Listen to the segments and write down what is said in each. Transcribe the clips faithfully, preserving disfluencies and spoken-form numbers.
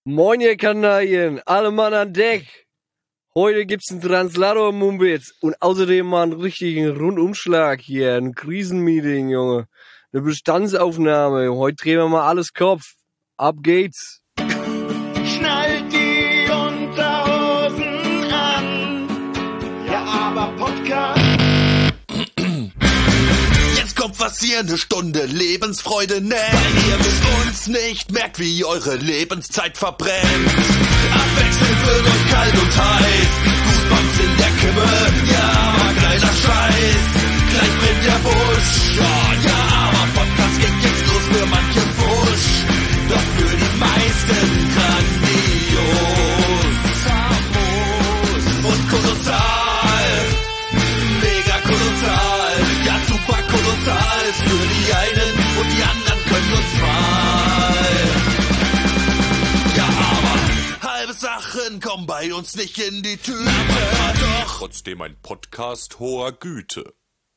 Moin ihr Kanalien, alle Mann an Deck. Heute gibt's einen Translator Mumbitz und außerdem mal einen richtigen Rundumschlag hier, ein Krisenmeeting, Junge. Eine Bestandsaufnahme. Heute drehen wir mal alles Kopf. Ab geht's. Schnallt die Unterhosen an. Ja, aber Podcast. Jetzt kommt was ihr eine Stunde Lebensfreude nennt. Weil ihr mit uns nicht merkt, wie eure Lebenszeit verbrennt. Abwechselnd wird euch kalt und heiß. Goosebumps in der Kimme. Ja, aber geiler Scheiß. Gleich brennt der Busch. Ja, ja, aber Podcast geht jetzt los für manche Busch. Doch für die meisten grandios. Famos und kolossal. Mega kolossal. Ja, super kolossal. Ist für die einen und die anderen können uns mal. Ja, aber halbe Sachen kommen bei uns nicht in die Tüte. Aber doch trotzdem ein Podcast hoher Güte.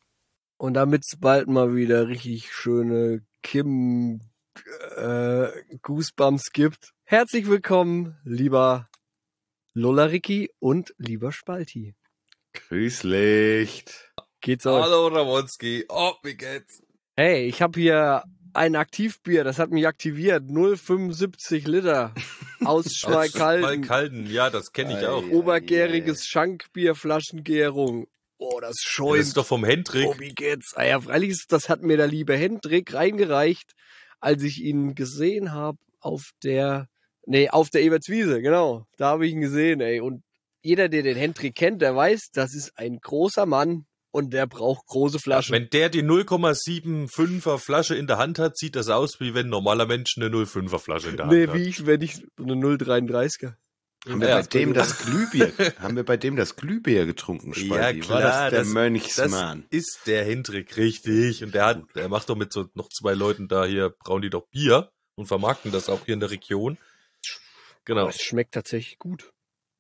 Und damit's bald mal wieder richtig schöne Kim äh, Goosebumps gibt. Herzlich willkommen, lieber Lolariki und lieber Spalti. Grüß Licht. Geht's euch? Hallo Ramonski. Oh, wie geht's? Hey, ich habe hier ein Aktivbier, das hat mich aktiviert. null Komma fünfundsiebzig Liter aus Schmalkalden. Schmalkalden, ja, das kenne ich auch. Obergäriges Schankbier, Flaschengärung. Oh, das Das schäumt. ist doch vom Hendrik. Oh, wie geht's? Ah ja, freilich, ist- das hat mir der liebe Hendrik reingereicht, als ich ihn gesehen habe auf der, nee, auf der Ebertswiese, genau. Da habe ich ihn gesehen, ey. Und jeder, der den Hendrik kennt, der weiß, das ist ein großer Mann und der braucht große Flaschen. Wenn der die null Komma fünfundsiebziger Flasche in der Hand hat, sieht das aus, wie wenn ein normaler Mensch eine null Komma fünfer Flasche in der Hand nee, hat. wie ich, wenn ich eine null Komma dreiunddreißiger. Haben wir Ja. bei dem das Glühbier, haben wir bei dem das Glühbier getrunken, Spalti? Ja, War klar, das der das- Mönchsmann? Das ist der Hendrik, richtig. Und der hat, der macht doch mit so noch zwei Leuten da hier, brauen die doch Bier und vermarkten das auch hier in der Region. Genau. Aber es schmeckt tatsächlich gut.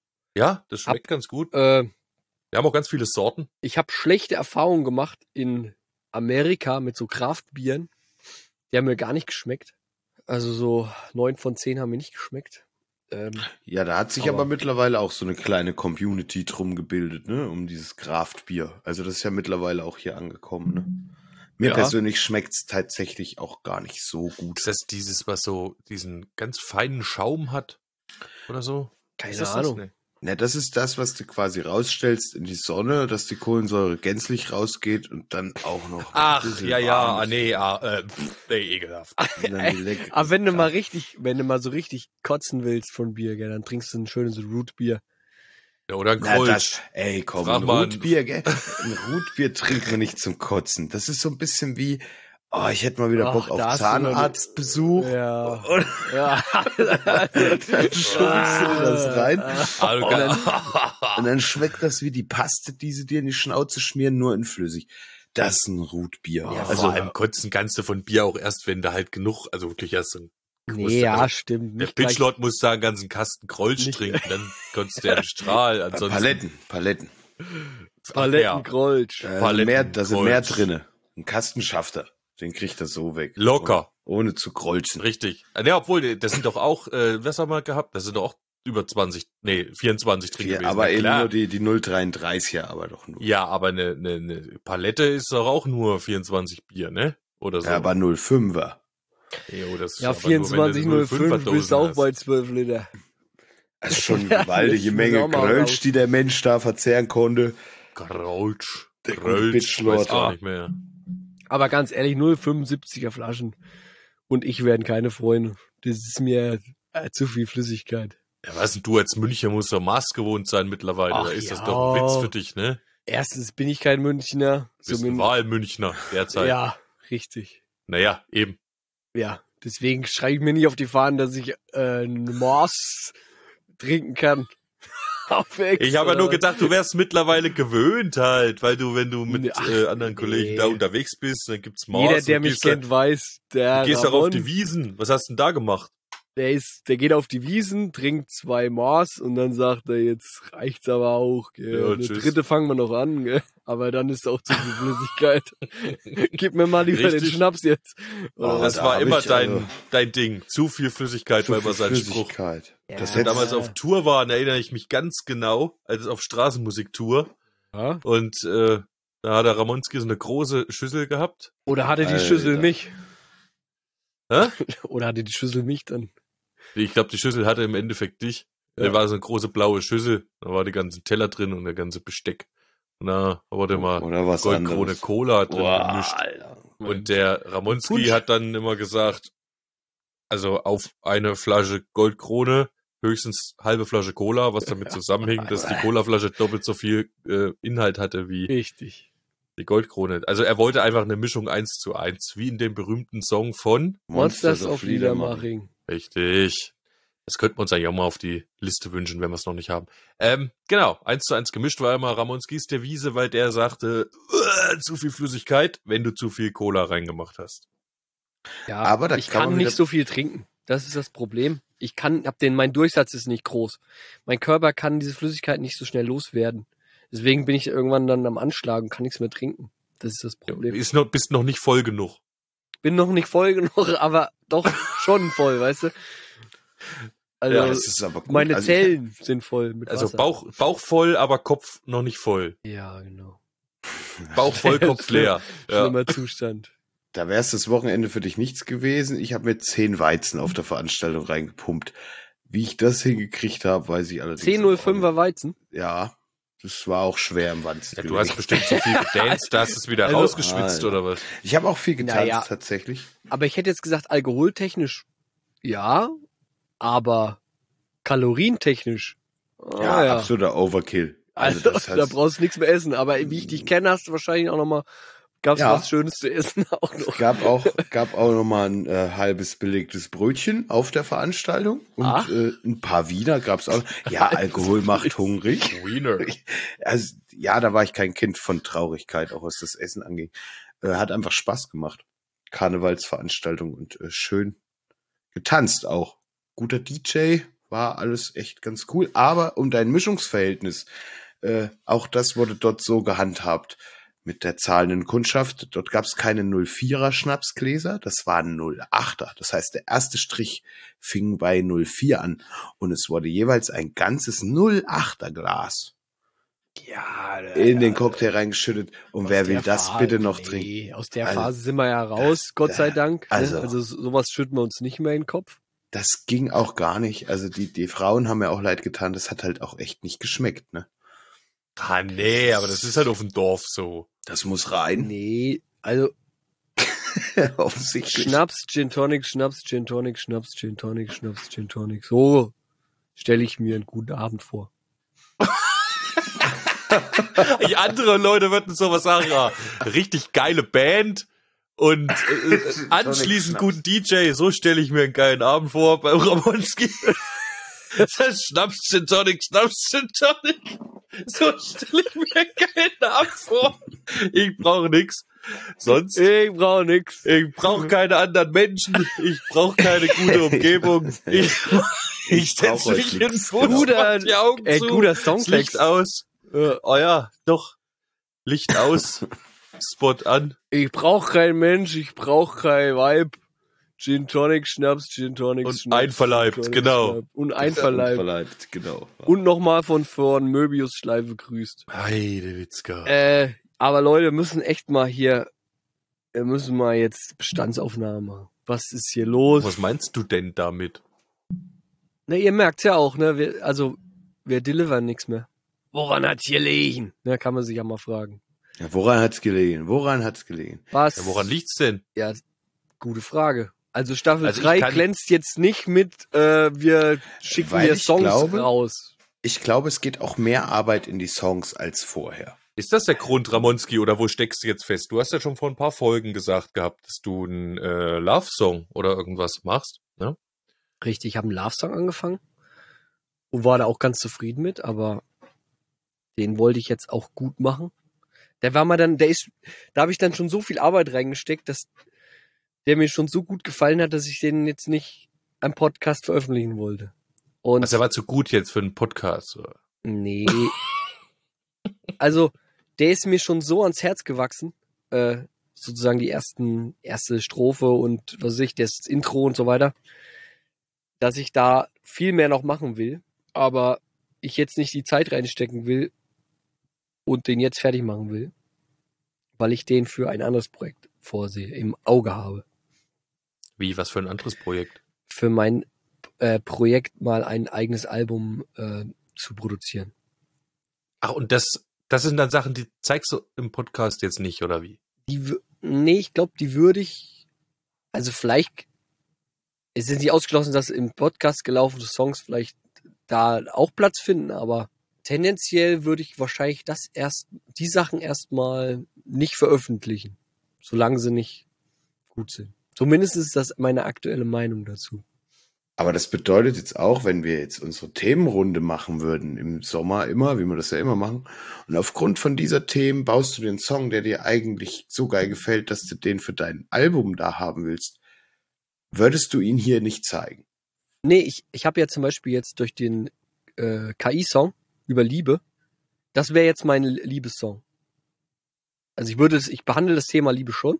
Ja, das schmeckt ganz gut. Äh, Wir haben auch ganz viele Sorten. ich habe schlechte Erfahrungen gemacht in Amerika mit so Kraftbieren. Die haben mir gar nicht geschmeckt. Also so neun von zehn haben mir nicht geschmeckt. Ähm, Ja, da hat sich Aber- aber, mittlerweile auch so eine kleine Community drum gebildet, ne, um dieses Kraftbier. Also das ist ja mittlerweile auch hier angekommen, ne? Mir Ja. persönlich schmeckt's tatsächlich auch gar nicht so gut. Ist das dieses, was so diesen ganz feinen Schaum hat? Oder so? keine Ist das Ahnung. Das? Nee. Ja, das ist das, was du quasi rausstellst in die Sonne, dass die Kohlensäure gänzlich rausgeht und dann auch noch. ein Ach, bisschen ja, ja, warm ah, ist nee, ah, äh, pff, nee, ekelhaft. und dann die leck- Aber wenn du mal richtig, wenn du mal so richtig kotzen willst von Bier, gell, dann trinkst du ein schönes Rootbier. Ja, oder ein Na, Kolsch. das, ey, komm, Frag ein mal einen- Rotbier, gell? Ein Rotbier trinkt man nicht zum Kotzen. Das ist so ein bisschen wie, oh, ich hätte mal wieder Ach, Bock da auf hast du noch eine- Zahnarztbesuch. Ja. Und Ja. dann schubst du das rein. Ah, du Und dann, kannst- und dann schmeckt das wie die Paste, die sie dir in die Schnauze schmieren, nur in flüssig. Das ist ein Rotbier. Ja, also, vor allem kotzen kannst du von Bier auch erst, wenn du halt genug, also wirklich erst so ein Nee, ja, stimmt. Der Nicht gleich, Pitchlord muss da einen ganzen Kasten Krolsch Nicht- trinken, dann konntest du ja einen Strahl. Ansonsten Paletten, Paletten. Palettenkrolsch. Äh, Paletten, mehr, da sind mehr Krolsch. drinne. Ein Kastenschafter. Den kriegt er so weg. Locker. Ohne, ohne zu krolzen. Richtig. Ja, obwohl, das sind doch auch, äh, was haben wir gehabt? Das sind doch auch über zwanzig, nee, vierundzwanzig drin Ja, gewesen. aber Na eben klar. nur die, die null Komma dreiunddreißiger, aber doch nur. Ja, aber eine, eine, eine Palette ist doch auch nur vierundzwanzig Bier, ne? Oder so. Ja, aber null Komma fünfer. Jo, das ist Ja, aber nur, wenn du vierundzwanzig null fünf null Komma fünfer bist auch Dosen bei zwölf Liter. Das ist schon Ja, eine gewaltige das Menge muss auch mal Krölsch, raus. die der Mensch da verzehren konnte. hast. Krolsch. Der gute Krölsch, Pitchlord. weiß gar Ah. nicht mehr. Aber ganz ehrlich, null Komma fünfundsiebziger Flaschen. Und ich werden keine Freunde. Das ist mir äh, zu viel Flüssigkeit. Ja, was denn, du als Münchner musst doch Maß gewohnt sein mittlerweile. Ach Da ist das ja. doch ein Witz für dich, ne? Erstens bin ich kein Münchner. Du bist ein Zumindest- Wahlmünchner derzeit. Ja, richtig. Naja, eben. Ja, deswegen schreibe ich mir nicht auf die Fahnen, dass ich äh, ein Mors trinken kann. Auf extra. Ich habe ja nur gedacht, du wärst mittlerweile gewöhnt halt, weil du, wenn du mit Ach, äh, anderen Kollegen nee. da unterwegs bist, dann gibt's Maß. Jeder, der und mich gehst da- kennt, weiß, der Du gehst auch auf Ramon, die Wiesen. Was hast du denn da gemacht? der ist, der geht auf die Wiesen, trinkt zwei Maß und dann sagt er, jetzt reicht's aber auch. Gell? Ja, Eine tschüss. dritte fangen wir noch an. Gell? aber dann ist auch zu viel Flüssigkeit. Gib mir mal lieber Richtig. den Schnaps jetzt. Oder Oh, was? Das da war hab immer ich, dein, also- dein Ding. Zu viel Flüssigkeit, Zu weil man viel sein Spruch. Flüssigkeit. Ja. Das Als wir hätte damals auf Tour waren, erinnere ich mich ganz genau, als auf Straßenmusiktour. Ja? Und äh, da hat der Ramonski so eine große Schüssel gehabt. Oder hatte die Alter. Schüssel mich? Hä? Oder hatte die Schüssel mich dann? Ich glaube, die Schüssel hatte im Endeffekt dich. Ja. Da war so eine große blaue Schüssel. Da war die ganzen Teller drin und der ganze Besteck. Und da wurde mal Oder was Goldkrone anderes. Cola drin Boah, gemischt. Alter. Und der Ramonski Punsch. hat dann immer gesagt, also auf eine Flasche Goldkrone höchstens halbe Flasche Cola, was damit zusammenhing, dass die Colaflasche doppelt so viel äh, Inhalt hatte wie Richtig. die Goldkrone. Also er wollte einfach eine Mischung eins zu eins, wie in dem berühmten Song von Monsters of Liedermaching. Richtig. Das könnten wir uns eigentlich auch mal auf die Liste wünschen, wenn wir es noch nicht haben. Ähm, genau, eins zu eins gemischt war immer Ramonskis Devise, weil der sagte, "Uah, zu viel Flüssigkeit, wenn du zu viel Cola reingemacht hast. Ja, Aber da ich kann kann man nicht wieder- so viel trinken. Das ist das Problem. Ich kann, hab den, mein Durchsatz ist nicht groß. Mein Körper kann diese Flüssigkeit nicht so schnell loswerden. Deswegen bin ich irgendwann dann am Anschlag und kann nichts mehr trinken. Das ist das Problem. Ist noch, bist noch nicht voll genug. Bin noch nicht voll genug, aber doch schon voll, weißt du? Also, Ja, Das ist aber gut. meine Also Zellen sind voll mit Also Wasser. Bauch, Bauch voll, aber Kopf noch nicht voll. Ja, genau. Bauch voll, Kopf leer. Ja. Schlimmer Zustand. Da wäre es das Wochenende für dich nichts gewesen. Ich habe mir zehn Weizen auf der Veranstaltung reingepumpt. Wie ich das hingekriegt habe, weiß ich allerdings zehn null auch fünfer Weizen. nicht. Ja, das war auch schwer im Wanzen. Ja, du hast bestimmt zu viel gedanced, da hast du es wieder Also- rausgeschwitzt, Alter. oder was? Ich habe auch viel getanzt, Naja. tatsächlich. Aber ich hätte jetzt gesagt, alkoholtechnisch ja, aber kalorientechnisch. Ah, Ja, ja. absoluter Overkill. Also, das da heißt, brauchst du nichts mehr essen. Aber wie ich dich kenne, hast du wahrscheinlich auch nochmal, gab's Ja. was Schönes zu essen auch es noch. gab auch, gab auch noch mal ein äh, halbes belegtes Brötchen auf der Veranstaltung und Ach. äh, ein paar Wiener gab's auch. Ja, Alkohol macht hungrig. Wiener. Also, ja, da war ich kein Kind von Traurigkeit, auch was das Essen angeht. Äh, hat einfach Spaß gemacht. Karnevalsveranstaltung und äh, schön getanzt auch. Guter D J, war alles echt ganz cool. Aber um dein Mischungsverhältnis, äh, auch das wurde dort so gehandhabt mit der zahlenden Kundschaft. Dort gab es keine null vierer Schnapsgläser, das waren null achter. Das heißt, der erste Strich fing bei null vier an und es wurde jeweils ein ganzes null achter Glas Ja, in den Cocktail reingeschüttet. Und aus wer der will das Phase- bitte noch nee, trinken? Aus der Also, Phase sind wir ja raus, Gott sei Dank. also- ne? also so- sowas schütten wir uns nicht mehr in den Kopf. Das ging auch gar nicht. Also die, die Frauen haben mir auch leid getan. Das hat halt auch echt nicht geschmeckt, ne? Ah, nee, aber das ist halt auf dem Dorf so. Das muss rein. Nee, also Offensichtlich. Schnaps, Gin Tonic, Schnaps, Gin Tonic, Schnaps, Gin Tonic, Schnaps, Gin Tonic. So stelle ich mir einen guten Abend vor. Die andere Leute würden sowas sagen, ah, richtig geile Band und äh, anschließend Schnaps. guten D J. So stelle ich mir einen geilen Abend vor bei Ramonski. Schnaps, Gin Tonic, Schnaps, Gin Tonic. So stelle ich mir einen geilen Abend vor. Ich brauche nix. Sonst, Ich brauche nix. ich brauche keine anderen Menschen. Ich brauche keine gute Umgebung. Ich, ich brauch setze euch mich in nix. den Bus, Guter- mach die Augen Ey, zu, guter das Songtext. Licht aus. Äh, oh ja, doch. Licht aus. Spot an. Ich brauche kein Mensch, ich brauche kein Weib. Gin Tonic, Schnaps, Gin Tonic, Und Schnaps. einverleibt, Gin Tonic, genau. Schnaps. Und einverleibt. Verleibt, genau. Und nochmal von vorn Möbius Schleife grüßt. Heidewitzka. Äh, aber Leute, wir müssen echt mal hier, wir müssen mal jetzt Bestandsaufnahme machen. Was ist hier los? Was meinst du denn damit? Ne, ihr merkt's ja auch, ne? Wir, also, wir delivern nichts mehr. Woran hat's gelegen? Ne, kann man sich ja mal fragen. Ja, woran hat's gelegen? Woran hat's gelegen? Was? Ja, woran liegt's denn? Ja, gute Frage. Also Staffel Also ich drei kann- glänzt jetzt nicht mit, äh, wir schicken Weil hier ich Songs glaube- raus. Ich glaube, es geht auch mehr Arbeit in die Songs als vorher. Ist das der Grund, Ramonski, oder wo steckst du jetzt fest? Du hast ja schon vor ein paar Folgen gesagt gehabt, dass du einen äh, Love-Song oder irgendwas machst, ne? Richtig, ich habe einen Love-Song angefangen und war da auch ganz zufrieden mit, aber den wollte ich jetzt auch gut machen. Der war mal dann, der ist, da habe ich dann schon so viel Arbeit reingesteckt, dass der mir schon so gut gefallen hat, dass ich den jetzt nicht am Podcast veröffentlichen wollte. Und Also der war zu gut jetzt für einen Podcast. Oder? nee. Also, der ist mir schon so ans Herz gewachsen, äh, sozusagen die ersten, erste Strophe und was weiß ich, das Intro und so weiter, dass ich da viel mehr noch machen will, aber ich jetzt nicht die Zeit reinstecken will und den jetzt fertig machen will, weil ich den für ein anderes Projekt vorsehe, im Auge habe. Wie, was für ein anderes Projekt? Für mein äh, Projekt mal ein eigenes Album äh, zu produzieren. Ach, und das, das sind dann Sachen, die zeigst du im Podcast jetzt nicht, oder wie? Die, w- nee, ich glaube, die würde ich, also vielleicht, es ist nicht ausgeschlossen, dass im Podcast gelaufene Songs vielleicht da auch Platz finden, aber tendenziell würde ich wahrscheinlich das erst, die Sachen erstmal nicht veröffentlichen, solange sie nicht gut sind. Zumindest ist das meine aktuelle Meinung dazu. Aber das bedeutet jetzt auch, wenn wir jetzt unsere Themenrunde machen würden im Sommer immer, wie wir das ja immer machen, und aufgrund von dieser Themen baust du den Song, der dir eigentlich so geil gefällt, dass du den für dein Album da haben willst, würdest du ihn hier nicht zeigen? Nee, ich, ich habe ja zum Beispiel jetzt durch den äh, K I-Song über Liebe, das wäre jetzt mein Liebessong. Also ich würde es, ich behandle das Thema Liebe schon.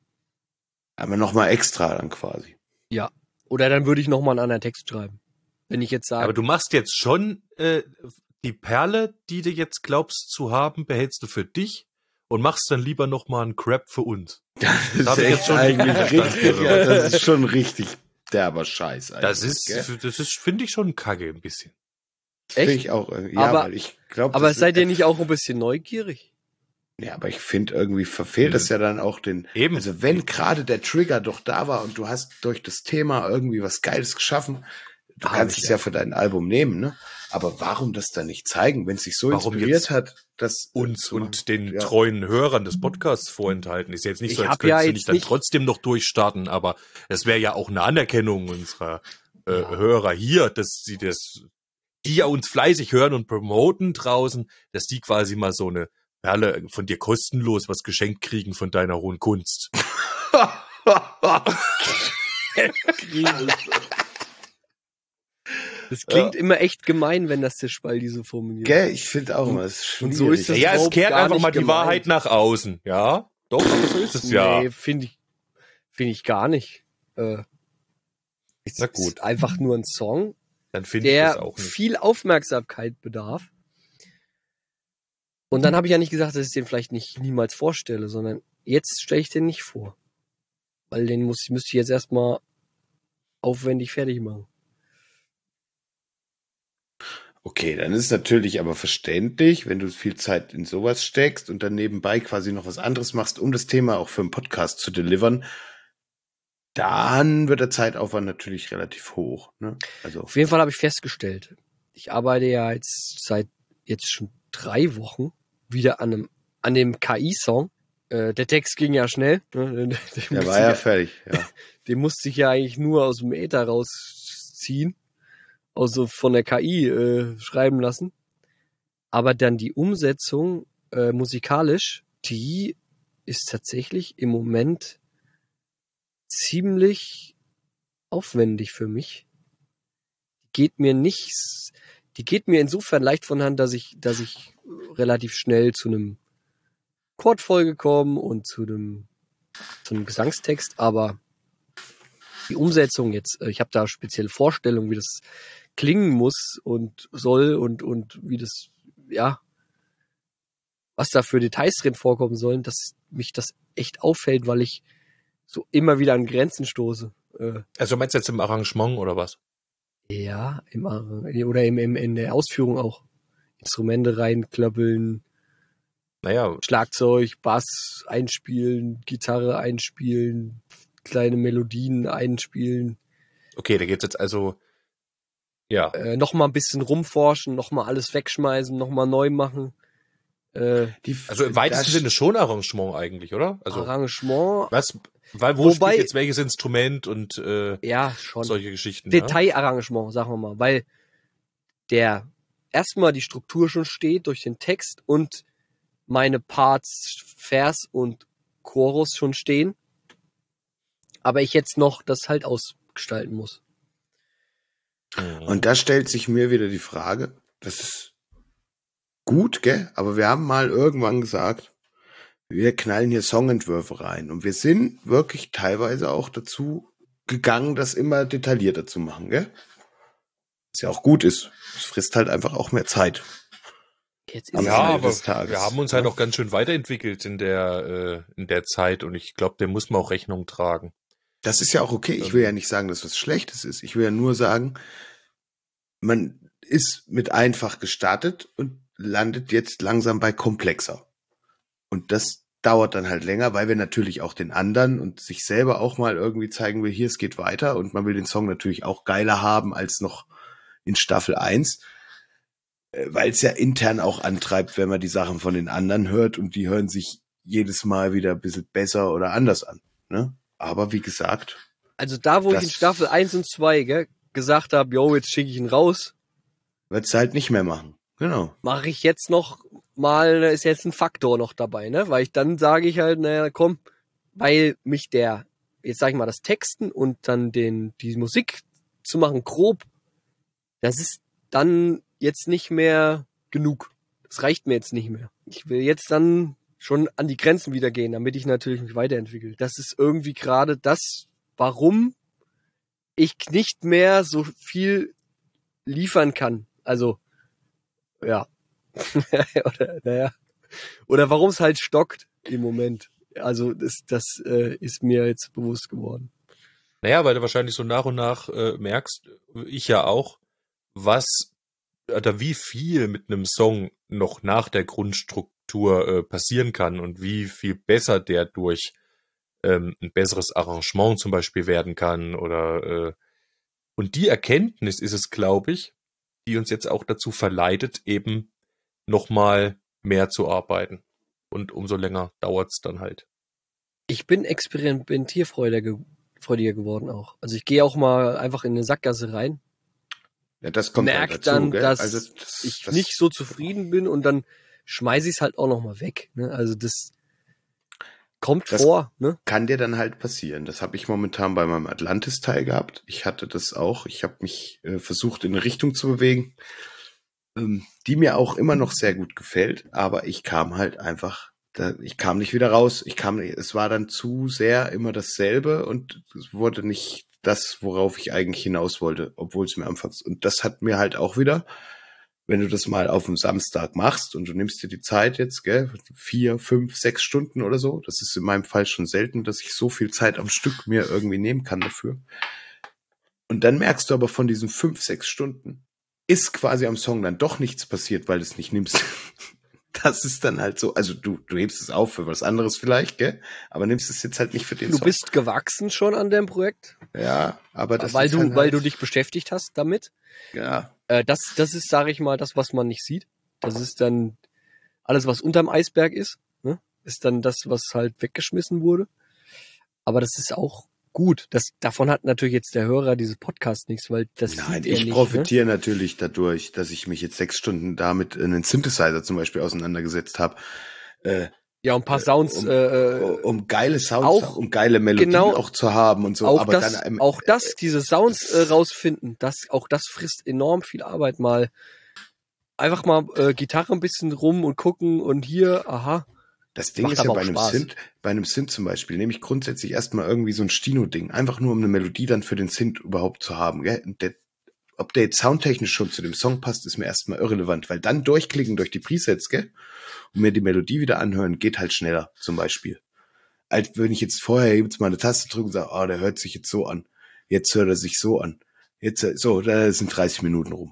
Aber nochmal extra dann quasi. Ja. Oder dann würde ich nochmal einen anderen Text schreiben. Wenn ich jetzt sage. Aber du machst jetzt schon äh, die Perle, die du jetzt glaubst zu haben, behältst du für dich und machst dann lieber nochmal einen Crap für uns. Das ist hab ich echt jetzt schon eigentlich verstanden, richtig, oder? ja, das ist schon richtig derber Scheiß eigentlich. Das ist, gell? das ist, finde ich schon kacke ein bisschen. Finde Echt? ich auch, äh, ja, Aber- weil ich glaube, aber seid ihr nicht auch ein bisschen neugierig? Ja, aber ich finde, irgendwie verfehlt es ja dann auch den. Eben. Also wenn gerade der Trigger doch da war und du hast durch das Thema irgendwie was Geiles geschaffen, du Hab kannst ich, es ja. ja für dein Album nehmen, ne? Aber warum das dann nicht zeigen, wenn es sich so Warum inspiriert jetzt hat, dass Uns zu und machen? den Ja. treuen Hörern des Podcasts vorenthalten. Ist jetzt nicht so, Ich als hab ja könntest du jetzt nicht dann nicht- trotzdem noch durchstarten, aber es wäre ja auch eine Anerkennung unserer äh, Ja. Hörer hier, dass sie das, die ja uns fleißig hören und promoten draußen, dass die quasi mal so eine Perle von dir kostenlos was geschenkt kriegen von deiner hohen Kunst. Das klingt immer echt gemein, wenn das der Spaldi so formuliert. Gell, ich finde auch immer, es ist Und schwierig. so ist das Ja, es überhaupt kehrt gar einfach nicht mal die gemeint. Wahrheit nach außen, ja? Doch, aber so ist es ja. Nee, finde ich, finde ich gar nicht. Äh, es Na gut. ist einfach nur ein Song, Dann finde ich das der auch nicht. viel Aufmerksamkeit bedarf. Und dann habe ich ja nicht gesagt, dass ich den vielleicht nicht niemals vorstelle, sondern jetzt stelle ich den nicht vor. Weil den muss, müsste ich jetzt erstmal aufwendig fertig machen. Okay, dann ist natürlich aber verständlich, wenn du viel Zeit in sowas steckst und dann nebenbei quasi noch was anderes machst, um das Thema auch für einen Podcast zu delivern, dann wird der Zeitaufwand natürlich relativ hoch. Ne? Also Auf jeden Fall habe ich festgestellt, ich arbeite ja jetzt seit jetzt schon drei Wochen wieder an einem an dem K I-Song. Äh, der Text ging ja schnell. Ne? Den, den der musste war ja ich fertig. Ja. den musste ich ja eigentlich nur aus dem Äther rausziehen, also von der K I äh, schreiben lassen. Aber dann die Umsetzung äh, musikalisch, die ist tatsächlich im Moment ziemlich aufwendig für mich. Die geht mir nicht, die geht mir insofern leicht von Hand, dass ich, dass ich relativ schnell zu einem Chordfolge komme und zu einem, zu einem Gesangstext, aber die Umsetzung jetzt, äh, ich habe da spezielle Vorstellungen, wie das klingen muss und soll und, und wie das, ja, was da für Details drin vorkommen sollen, dass mich das echt auffällt, weil ich so immer wieder an Grenzen stoße. Äh, Also meinst du jetzt im Arrangement oder was? ja, im, Ar- oder im, im, in der Ausführung auch. Instrumente reinklappeln, Naja, Schlagzeug, Bass einspielen, Gitarre einspielen, kleine Melodien einspielen, okay, da geht's jetzt also, ja, äh, noch mal ein bisschen rumforschen, noch mal alles wegschmeißen, noch mal neu machen. Äh, Die, also im weitesten das- Sinne schon Arrangement eigentlich, oder? Also Arrangement, was, weil wo Wobei- spielt jetzt welches Instrument und äh, ja, schon. solche Geschichten? Ja? Detailarrangement, sagen wir mal, weil der erstmal die Struktur schon steht durch den Text und meine Parts, Vers und Chorus schon stehen, aber ich jetzt noch das halt ausgestalten muss. Mhm. Und da stellt sich mir wieder die Frage, das ist gut, gell? Aber wir haben mal irgendwann gesagt, wir knallen hier Songentwürfe rein. Und wir sind wirklich teilweise auch dazu gegangen, das immer detaillierter zu machen, gell? Was ja auch gut ist. Es frisst halt einfach auch mehr Zeit. Jetzt Am ist Ja, Ende aber des Tages, wir haben uns ne? halt auch ganz schön weiterentwickelt in der, äh, in der Zeit und ich glaube, dem muss man auch Rechnung tragen. Das ist ja auch okay. Ich will ja nicht sagen, dass was Schlechtes ist. Ich will ja nur sagen, man ist mit einfach gestartet und landet jetzt langsam bei komplexer. Und das dauert dann halt länger, weil wir natürlich auch den anderen und sich selber auch mal irgendwie zeigen will, hier, es geht weiter. Und man will den Song natürlich auch geiler haben als noch in Staffel eins, weil es ja intern auch antreibt, wenn man die Sachen von den anderen hört und die hören sich jedes Mal wieder ein bisschen besser oder anders an. Ne? Aber wie gesagt, Also da, wo ich Das- in Staffel eins und zwei gell, gesagt habe, yo, jetzt schicke ich ihn raus, wird's halt nicht mehr machen. Genau. mache ich jetzt noch mal, da ist jetzt ein Faktor noch dabei, ne? Weil ich dann sage ich halt, naja, komm, weil mich der, jetzt sag ich mal, das Texten und dann den, die Musik zu machen, grob, das ist dann jetzt nicht mehr genug. Das reicht mir jetzt nicht mehr. Ich will jetzt dann schon an die Grenzen wieder gehen, damit ich natürlich mich weiterentwickle. Das ist irgendwie gerade das, warum ich nicht mehr so viel liefern kann. Also, ja. oder, naja. Oder warum es halt stockt im Moment. Also, das, das äh, ist mir jetzt bewusst geworden. Naja, weil du wahrscheinlich so nach und nach äh, merkst, ich ja auch, was oder wie viel mit einem Song noch nach der Grundstruktur äh, passieren kann und wie viel besser der durch ähm, ein besseres Arrangement zum Beispiel werden kann oder äh, und die Erkenntnis ist es, glaube ich, die uns jetzt auch dazu verleitet, eben nochmal mehr zu arbeiten. Und umso länger dauert's dann halt. Ich bin experimentierfreudiger ge- freudiger geworden auch. Also ich gehe auch mal einfach in eine Sackgasse rein, Ja, das kommt merk halt dazu, dann, gell? dass Also das, ich das, nicht so zufrieden bin und dann schmeiße ich es halt auch noch mal weg. Ne? Also das kommt Das- vor. Ne? kann dir dann halt passieren. Das habe ich momentan bei meinem Atlantis-Teil gehabt. Ich hatte das auch. Ich habe mich äh, versucht, in eine Richtung zu bewegen, ähm, die mir auch immer noch sehr gut gefällt. Aber ich kam halt einfach, da, ich kam nicht wieder raus. Ich kam, nicht- es war dann zu sehr immer dasselbe und es wurde nicht das, worauf ich eigentlich hinaus wollte, obwohl es mir anfangs. Und das hat mir halt auch wieder, wenn du das mal auf dem Samstag machst und du nimmst dir die Zeit jetzt, gell, vier, fünf, sechs Stunden oder so, das ist in meinem Fall schon selten, dass ich so viel Zeit am Stück mir irgendwie nehmen kann dafür. Und dann merkst du aber von diesen fünf, sechs Stunden ist quasi am Song dann doch nichts passiert, weil du es nicht nimmst. Das ist dann halt so, also du, du hebst es auf für was anderes vielleicht, gell, aber nimmst es jetzt halt nicht für den Du Song. bist gewachsen schon an dem Projekt, Ja, aber das weil ist du, dann weil halt, du dich beschäftigt hast damit. ja, Äh, das, das ist, sage ich mal, das, was man nicht sieht. Das ist dann alles, was unterm Eisberg ist, ne? Ist dann das, was halt weggeschmissen wurde. Aber das ist auch gut. Das, davon hat natürlich jetzt der Hörer dieses Podcast nichts, weil das Nein, sieht er ich nicht. profitiere natürlich dadurch, dass ich mich jetzt sechs Stunden damit einen Synthesizer zum Beispiel auseinandergesetzt habe, äh, Ne? Ja, und ein paar Sounds. um, äh, um geile Sounds, auch- um geile Melodien genau, auch zu haben und so. auch aber das, dann, ähm, auch das, diese Sounds äh, rausfinden, das, auch das frisst enorm viel Arbeit mal. Einfach mal äh, Gitarre ein bisschen rum und gucken und hier, aha. das Ding macht ist ja aber bei auch einem Spaß. Synth, bei einem Synth zum Beispiel, nehme ich grundsätzlich erstmal irgendwie so ein Stino-Ding, einfach nur um eine Melodie dann für den Synth überhaupt zu haben, gell? Und der, ob der jetzt soundtechnisch schon zu dem Song passt, ist mir erstmal irrelevant, weil dann durchklicken durch die Presets, gell? Und mir die Melodie wieder anhören, geht halt schneller, zum Beispiel. Als wenn ich jetzt vorher jetzt mal eine Taste drücke und sage, oh, der hört sich jetzt so an. Jetzt hört er sich so an. Jetzt, äh, so, da sind dreißig Minuten rum.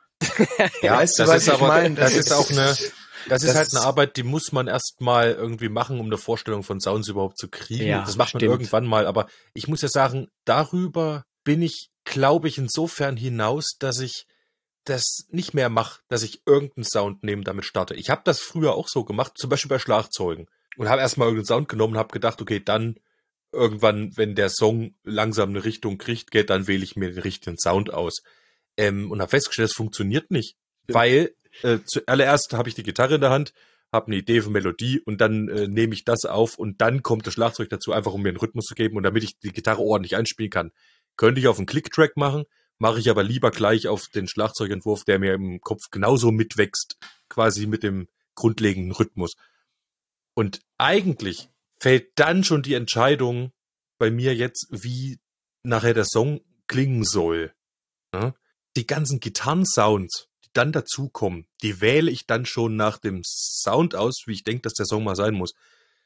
Ja, Weißt du, das was ist ich aber, mein? das Das ist ist- auch eine, das ist das halt ist- eine Arbeit, die muss man erst mal irgendwie machen, um eine Vorstellung von Sounds überhaupt zu kriegen. Ja, das macht man stimmt. irgendwann mal, aber ich muss ja sagen, darüber bin ich, glaube ich, insofern hinaus, dass ich das nicht mehr mache, dass ich irgendeinen Sound nehme, damit starte. Ich habe das früher auch so gemacht, zum Beispiel bei Schlagzeugen. Und habe erstmal irgendeinen Sound genommen und habe gedacht, okay, dann irgendwann, wenn der Song langsam eine Richtung kriegt, geht, dann wähle ich mir den richtigen Sound aus. Ähm, und habe festgestellt, es funktioniert nicht. Weil äh, zuallererst habe ich die Gitarre in der Hand, habe eine Idee für Melodie und dann äh, nehme ich das auf und dann kommt das Schlagzeug dazu, einfach um mir einen Rhythmus zu geben und damit ich die Gitarre ordentlich einspielen kann. Könnte ich auf einen Click-Track machen, mache ich aber lieber gleich auf den Schlagzeugentwurf, der mir im Kopf genauso mitwächst, quasi mit dem grundlegenden Rhythmus. Und eigentlich fällt dann schon die Entscheidung bei mir jetzt, wie nachher der Song klingen soll. Ja? Die ganzen Gitarrensounds, die dann dazukommen, die wähle ich dann schon nach dem Sound aus, wie ich denke, dass der Song mal sein muss.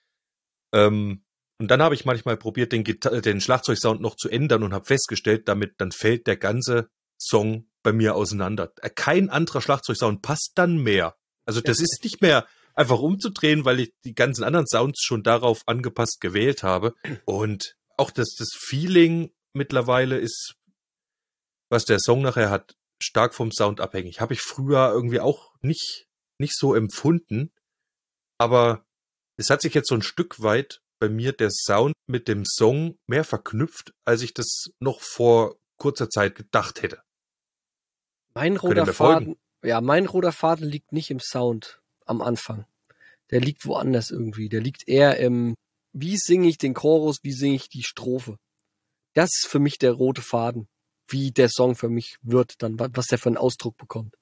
Ähm, und dann habe ich manchmal probiert, den, Gita- den Schlagzeugsound noch zu ändern und habe festgestellt, damit dann fällt der ganze Song bei mir auseinander. Kein anderer Schlagzeugsound passt dann mehr. Also das ist nicht mehr einfach umzudrehen, weil ich die ganzen anderen Sounds schon darauf angepasst gewählt habe. Und auch das, das Feeling mittlerweile ist, was der Song nachher hat, stark vom Sound abhängig. Habe ich früher irgendwie auch nicht, nicht so empfunden. Aber es hat sich jetzt so ein Stück weit bei mir der Sound mit dem Song mehr verknüpft, als ich das noch vor kurzer Zeit gedacht hätte. Mein Könnt ihr roter mir folgen? Faden, ja, mein roter Faden liegt nicht im Sound am Anfang. Der liegt woanders irgendwie. Der liegt eher im, wie singe ich den Chorus, wie singe ich die Strophe. Das ist für mich der rote Faden, wie der Song für mich wird, dann was der für einen Ausdruck bekommt.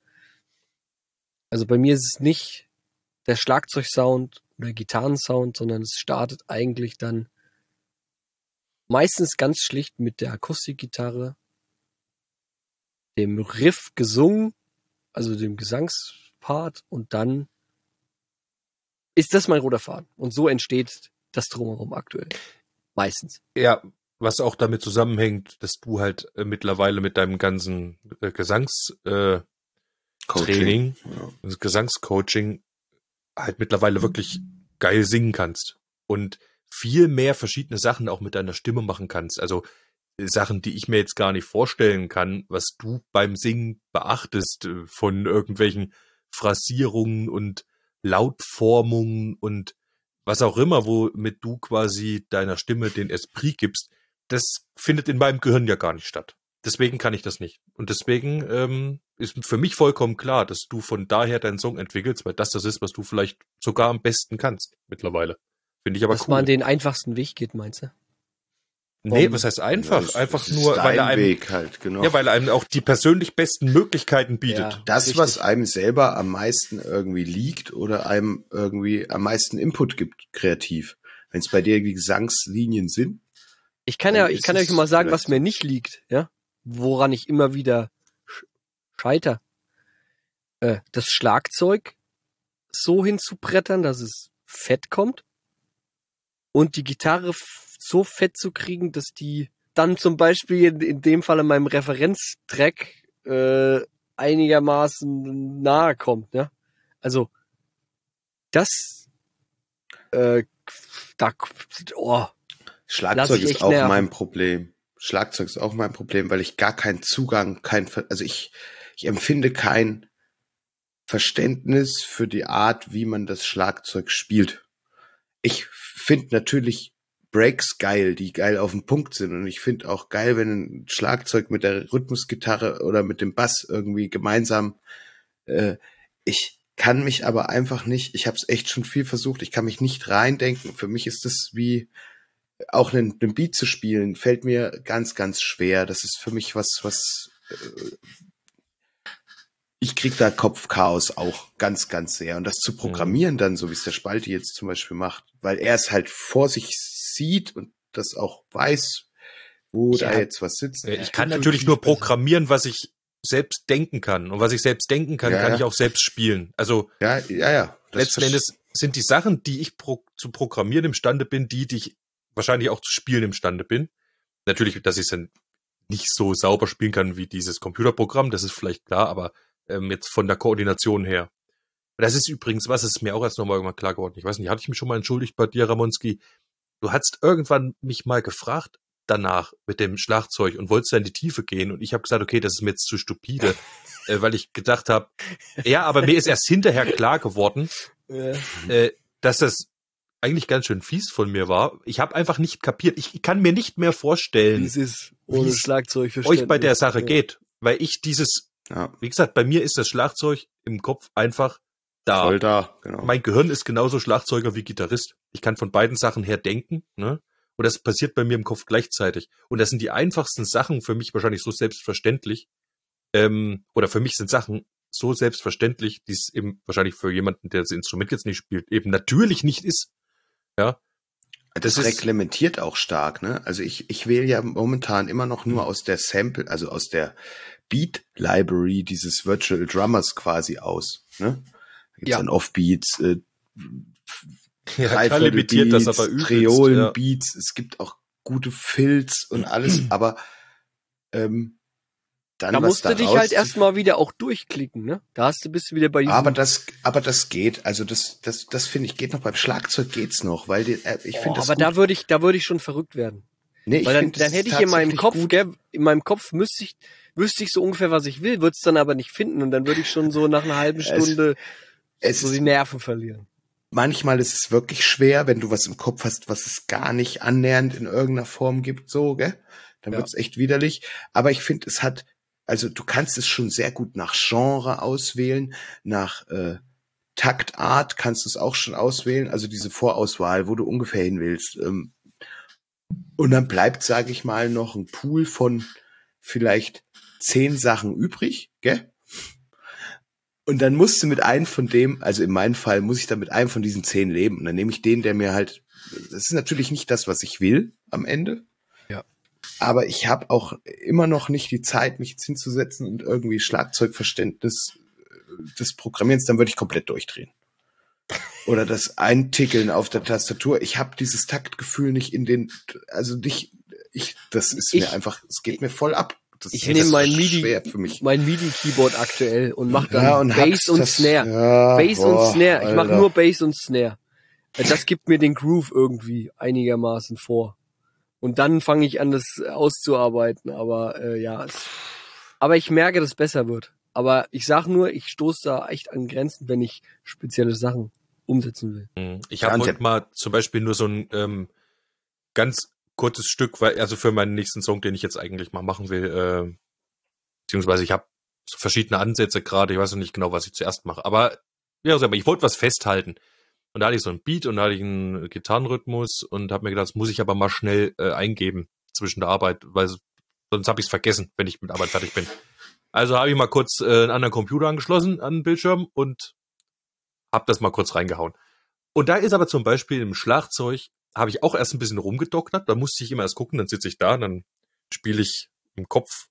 Also bei mir ist es nicht der Schlagzeugsound oder Gitarrensound, sondern es startet eigentlich dann meistens ganz schlicht mit der Akustikgitarre, dem Riff gesungen, also dem Gesangspart, und dann ist das mein roter Faden. Und so entsteht das Drumherum aktuell. Meistens. Ja, was auch damit zusammenhängt, dass du halt äh, mittlerweile mit deinem ganzen äh, Gesangstraining, äh, Training, Ja. das Gesangscoaching halt mittlerweile wirklich geil singen kannst und viel mehr verschiedene Sachen auch mit deiner Stimme machen kannst. Also äh, Sachen, die ich mir jetzt gar nicht vorstellen kann, was du beim Singen beachtest, äh, von irgendwelchen Phrasierungen und Lautformungen und was auch immer, womit du quasi deiner Stimme den Esprit gibst, das findet in meinem Gehirn ja gar nicht statt. Deswegen kann ich das nicht. Und deswegen ähm, ist für mich vollkommen klar, dass du von daher deinen Song entwickelst, weil das das ist, was du vielleicht sogar am besten kannst mittlerweile. Finde ich aber Dass cool. man den einfachsten Weg geht, meinst du? Nee, Um- was heißt einfach? Das- Einfach das ist nur, weil er dein einem, Weg halt, genau. ja, weil er einem auch die persönlich besten Möglichkeiten bietet. Ja. das, Richtig. was einem selber am meisten irgendwie liegt oder einem irgendwie am meisten Input gibt, kreativ. Wenn es bei dir die Gesangslinien sind. Ich kann ja, Dann ich ist kann euch es mal sagen, was vielleicht mir so. nicht liegt, ja, woran ich immer wieder sch- scheiter. Äh, das Schlagzeug so hinzubrettern, dass es fett kommt und die Gitarre f- so fett zu kriegen, dass die dann zum Beispiel in, in dem Fall in meinem Referenztrack äh, einigermaßen nahe kommt, ne? Also das äh, da oh, Lass Schlagzeug ich ist echt auch nerven. mein Problem. Schlagzeug ist auch mein Problem, weil ich gar keinen Zugang, kein, Ver- also ich, ich empfinde kein Verständnis für die Art, wie man das Schlagzeug spielt. Ich finde natürlich Breaks geil, die geil auf den Punkt sind, und ich finde auch geil, wenn ein Schlagzeug mit der Rhythmusgitarre oder mit dem Bass irgendwie gemeinsam, äh, ich kann mich aber einfach nicht, ich habe es echt schon viel versucht, ich kann mich nicht reindenken. Für mich ist das wie auch einen, einen Beat zu spielen, fällt mir ganz, ganz schwer. Das ist für mich was, was äh, ich krieg da Kopfchaos auch ganz, ganz sehr. Und das zu programmieren dann, so wie es der Spalti jetzt zum Beispiel macht, weil er es halt vor sich sieht und das auch weiß, wo Ja. da jetzt was sitzt. Äh, Ich kann Intuitiv natürlich nur besser. programmieren, was ich selbst denken kann. Und was ich selbst denken kann, Ja, kann ja. ich auch selbst spielen. Also Ja, ja, ja. Das letzten verste- Endes sind die Sachen, die ich pro zu programmieren imstande bin, die, die ich wahrscheinlich auch zu spielen imstande bin. Natürlich, dass ich es dann nicht so sauber spielen kann wie dieses Computerprogramm, das ist vielleicht klar, aber ähm, jetzt von der Koordination her. Das ist übrigens, was ist mir auch erst nochmal irgendwann klar geworden. Ich weiß nicht, hatte ich mich schon mal entschuldigt bei dir, Ramonski? Du hast irgendwann mich mal gefragt danach mit dem Schlagzeug und wolltest da in die Tiefe gehen, und ich habe gesagt, okay, das ist mir jetzt zu stupide, äh, weil ich gedacht habe, ja, aber mir ist erst hinterher klar geworden, äh, äh, dass das eigentlich ganz schön fies von mir war. Ich habe einfach nicht kapiert. Ich, ich kann mir nicht mehr wie vorstellen, es ist ohne Wie es Schlagzeug euch bei der Sache ja. geht, weil ich dieses, ja, wie gesagt, bei mir ist das Schlagzeug im Kopf einfach da. voll da, genau. Mein Gehirn ist genauso Schlagzeuger wie Gitarrist. Ich kann von beiden Sachen her denken, ne? Und das passiert bei mir im Kopf gleichzeitig. Und das sind die einfachsten Sachen für mich wahrscheinlich so selbstverständlich. Ähm, oder für mich sind Sachen so selbstverständlich, die es eben wahrscheinlich für jemanden, der das Instrument jetzt nicht spielt, eben natürlich nicht ist. Ja. Das, das reglementiert auch stark, ne? Also ich, ich wähle ja momentan immer noch nur aus der Sample, also aus der Beat Library dieses Virtual Drummers quasi aus, ne? Da gibt's Ja. dann Offbeats, äh, Ja, klar limitiert das aber übelst, Triolen-Beats, es gibt auch gute Fills und alles, aber ähm, dann Da was musst du dich daraus- halt erstmal wieder auch durchklicken, ne? Da hast du, bist du wieder bei diesem... aber das, aber das geht, also das, das, das finde ich geht noch, beim Schlagzeug geht's noch, weil die, äh, ich oh, finde das aber gut. da würde ich, da würde ich schon verrückt werden. Nee, ich Weil dann, find, das dann hätte ist ich in meinem tatsächlich Kopf, gut. gell, in meinem Kopf müsste ich, wüsste ich so ungefähr, was ich will, würde es dann aber nicht finden und dann würde ich schon so nach einer halben Es- Stunde es so ist- die Nerven verlieren. Manchmal ist es wirklich schwer, wenn du was im Kopf hast, was es gar nicht annähernd in irgendeiner Form gibt, so, gell? Dann Ja. wird's echt widerlich. Aber ich finde, es hat, also du kannst es schon sehr gut nach Genre auswählen, nach äh, Taktart kannst du es auch schon auswählen, also diese Vorauswahl, wo du ungefähr hin willst. Ähm, und dann bleibt, sage ich mal, noch ein Pool von vielleicht zehn Sachen übrig, gell? Und dann musst du mit einem von dem, also in meinem Fall muss ich dann mit einem von diesen zehn leben. Und dann nehme ich den, der mir halt, das ist natürlich nicht das, was ich will am Ende. Ja. Aber ich habe auch immer noch nicht die Zeit, mich jetzt hinzusetzen und irgendwie Schlagzeugverständnis des Programmierens, dann würde ich komplett durchdrehen. Oder das Eintickeln auf der Tastatur. Ich habe dieses Taktgefühl nicht in den, also nicht, ich, das ist Ich- mir einfach, es geht mir voll ab. Das Ich ist- nehme das ist mein MIDI, schwer für mich. mein MIDI-Keyboard aktuell und mache dann Ja, und Bass hab's und das- Snare. ja, Bass boah, und Snare. Ich mache Alter. nur Bass und Snare. Das gibt mir den Groove irgendwie einigermaßen vor. Und dann fange ich an, das auszuarbeiten. Aber äh, ja, es, aber ich merke, dass es besser wird. Aber ich sag nur, ich stoße da echt an Grenzen, wenn ich spezielle Sachen umsetzen will. Mhm. Ich habe Wahnsinn. heute mal zum Beispiel nur so ein ähm, ganz kurzes Stück, weil also für meinen nächsten Song, den ich jetzt eigentlich mal machen will, äh, beziehungsweise ich habe so verschiedene Ansätze gerade, ich weiß noch nicht genau, was ich zuerst mache, aber ja, also, ich wollte was festhalten. Und da hatte ich so ein Beat und da hatte ich einen Gitarrenrhythmus und habe mir gedacht, das muss ich aber mal schnell äh, eingeben zwischen der Arbeit, weil sonst habe ich es vergessen, wenn ich mit Arbeit fertig bin. Also habe ich mal kurz äh, einen anderen Computer angeschlossen an den Bildschirm und habe das mal kurz reingehauen. Und da ist aber zum Beispiel im Schlagzeug, habe ich auch erst ein bisschen rumgedoktert, da musste ich immer erst gucken, dann sitze ich da und dann spiele ich im Kopf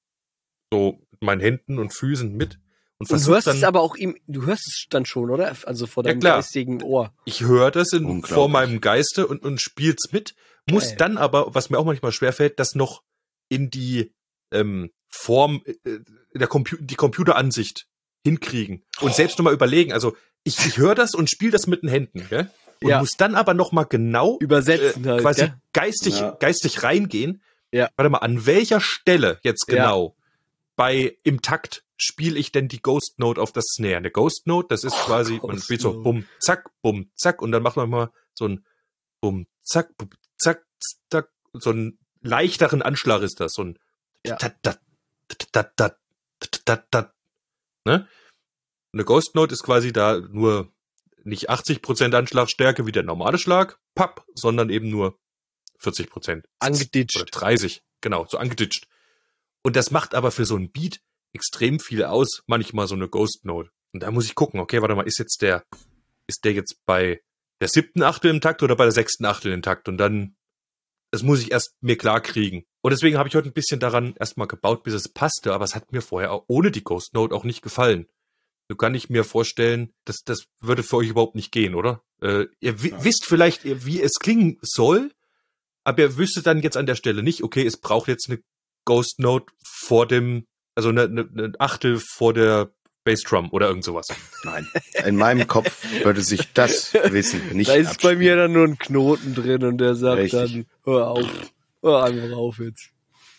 so mit meinen Händen und Füßen mit und Und versuche hörst es dann, aber auch ihm, du hörst es dann schon, oder? Also vor Ja, deinem klar. geistigen Ohr. ich höre das in, Unglaublich. vor meinem Geiste und, und spiel's mit, muss Geil. dann aber, was mir auch manchmal schwerfällt, das noch in die ähm, Form, äh, der Compu die Computeransicht hinkriegen und selbst nochmal überlegen, also ich, ich höre das und spiele das mit den Händen, gell? Und Ja. muss dann aber nochmal genau Übersetzen äh, halt, quasi gell? geistig, Ja. geistig reingehen. Ja. Warte mal, an welcher Stelle jetzt Ja. genau bei im Takt spiele ich denn die Ghost Note auf das Snare? Eine Ghost Note, das ist quasi, man Ghost spielt so Note. bumm, zack, bumm, zack und dann macht man mal so ein bumm, zack, bumm, zack, zack, so einen leichteren Anschlag ist das, so ein Ja. tat, tat, tat, tat, tat, tat, tat, tat, ne? Eine Ghost Note ist quasi da nur nicht achtzig Prozent Anschlagstärke wie der normale Schlag, papp, sondern eben nur vierzig Prozent. Angeditscht. Oder dreißig, genau, so angeditscht. Und das macht aber für so ein Beat extrem viel aus, manchmal so eine Ghost Note. Und da muss ich gucken, okay, warte mal, ist jetzt der, ist der jetzt bei der siebten Achtel im Takt oder bei der sechsten Achtel im Takt? Und dann, das muss ich erst mir klar kriegen. Und deswegen habe ich heute ein bisschen daran erstmal gebaut, bis es passte, aber es hat mir vorher auch ohne die Ghost Note auch nicht gefallen. So kann ich mir vorstellen, dass das würde für euch überhaupt nicht gehen, oder? Äh, ihr wi- wisst vielleicht, wie es klingen soll, aber ihr wüsstet dann jetzt an der Stelle nicht, okay, es braucht jetzt eine Ghost Note vor dem, also eine, eine, eine Achtel vor der Bassdrum oder irgend sowas. Nein. In meinem Kopf würde sich das Wissen nicht Da ist bei abspielen. mir dann nur ein Knoten drin und der sagt Richtig. dann, hör auf, hör einfach auf jetzt.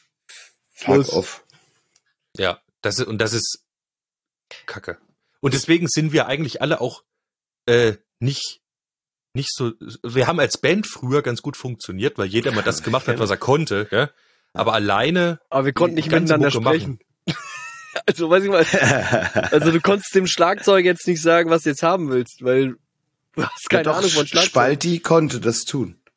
Fuck Schluss. off. Ja, das ist, und das ist Kacke. Und deswegen sind wir eigentlich alle auch äh, nicht nicht so. Wir haben als Band früher ganz gut funktioniert, weil jeder mal das gemacht hat, was er konnte. Gell? Aber alleine. Aber wir konnten die nicht ganze miteinander Mucke sprechen. Also, weiß ich mal, also du konntest dem Schlagzeug jetzt nicht sagen, was du jetzt haben willst, weil du hast keine Ja, doch, Ahnung von Schlagzeug. Spalti konnte das tun.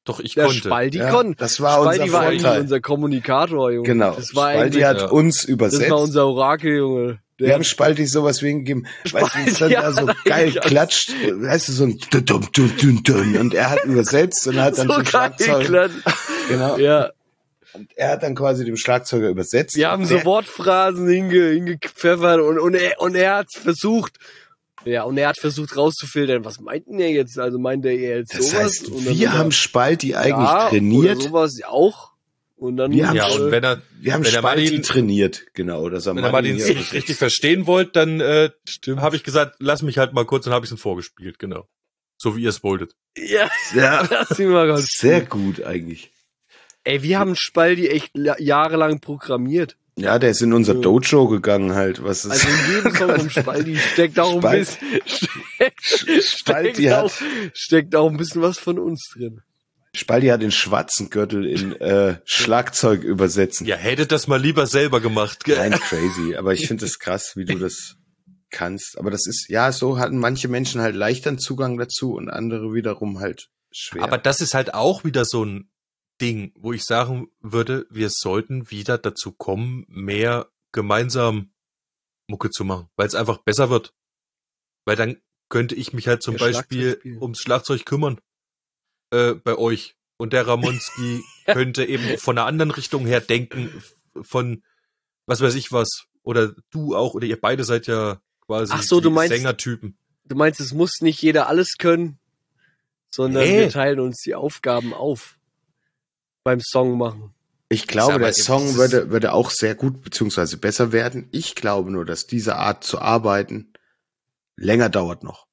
Doch, ich Der konnte. Spaldi Ja, konnte. das war Spaldi unser war eigentlich Vorteil. unser Kommunikator, Junge. Genau. Das war Spaldi eigentlich, hat ja. uns das übersetzt. war unser Orakel, Junge. Der Wir haben Spalti sowas wegen gegeben, weil es dann ja, da so nein, geil ja. klatscht, weißt du, so ein dun, dun, dun, dun, dun, und er hat übersetzt und hat dann so dem geil Schlagzeug, geklatscht. genau, Ja, und er hat dann quasi dem Schlagzeuger übersetzt. wir haben Der- so Wortphrasen hinge, hingepfeffert und, und er, und er hat versucht, ja, und er hat versucht rauszufiltern, was meint denn er jetzt? Also meint er jetzt Das sowas? heißt, Und dann wir hat er- haben Spalti eigentlich ja, trainiert. Oder sowas auch. Und dann, Wir haben Ja, und wenn er, Wir haben wenn der Spalti Martin, trainiert, genau. Das haben wenn der Martin es nicht richtig verstehen wollt, dann äh, habe ich gesagt, lass mich halt mal kurz, dann habe ich es vorgespielt, genau. So wie ihr es wolltet. ja, Ja, das ist immer ganz sehr gut eigentlich. Ey, wir haben Spaldi echt la- jahrelang programmiert. Ja, der ist in unser Ja. Dojo gegangen halt. Was ist Also in jedem Song vom Spaldi steckt auch ein Spal- bisschen, steckt, Spaldi steckt, hat- auch, steckt auch ein bisschen was von uns drin. Spalti hat den schwarzen Gürtel in äh, Schlagzeug übersetzen. Ja, hättet das mal lieber selber gemacht. Gell? Nein, crazy. Aber ich finde es krass, wie du das kannst. Aber das ist, ja, so hatten manche Menschen halt leichteren Zugang dazu und andere wiederum halt schwer. Aber das ist halt auch wieder so ein Ding, wo ich sagen würde, wir sollten wieder dazu kommen, mehr gemeinsam Mucke zu machen, weil es einfach besser wird. Weil dann könnte ich mich halt zum Ja, Beispiel Schlagzeug spielen. ums Schlagzeug kümmern äh, bei euch. Und der Ramonski könnte eben von einer anderen Richtung her denken, f- von was weiß ich was. Oder du auch, oder ihr beide seid ja quasi Ach so, die du meinst- Sängertypen. Du meinst, es muss nicht jeder alles können, sondern Nee. wir teilen uns die Aufgaben auf beim Song machen. ich glaube, Sag mal, der Song dieses- würde, würde auch sehr gut beziehungsweise besser werden. Ich glaube nur, dass diese Art zu arbeiten länger dauert noch.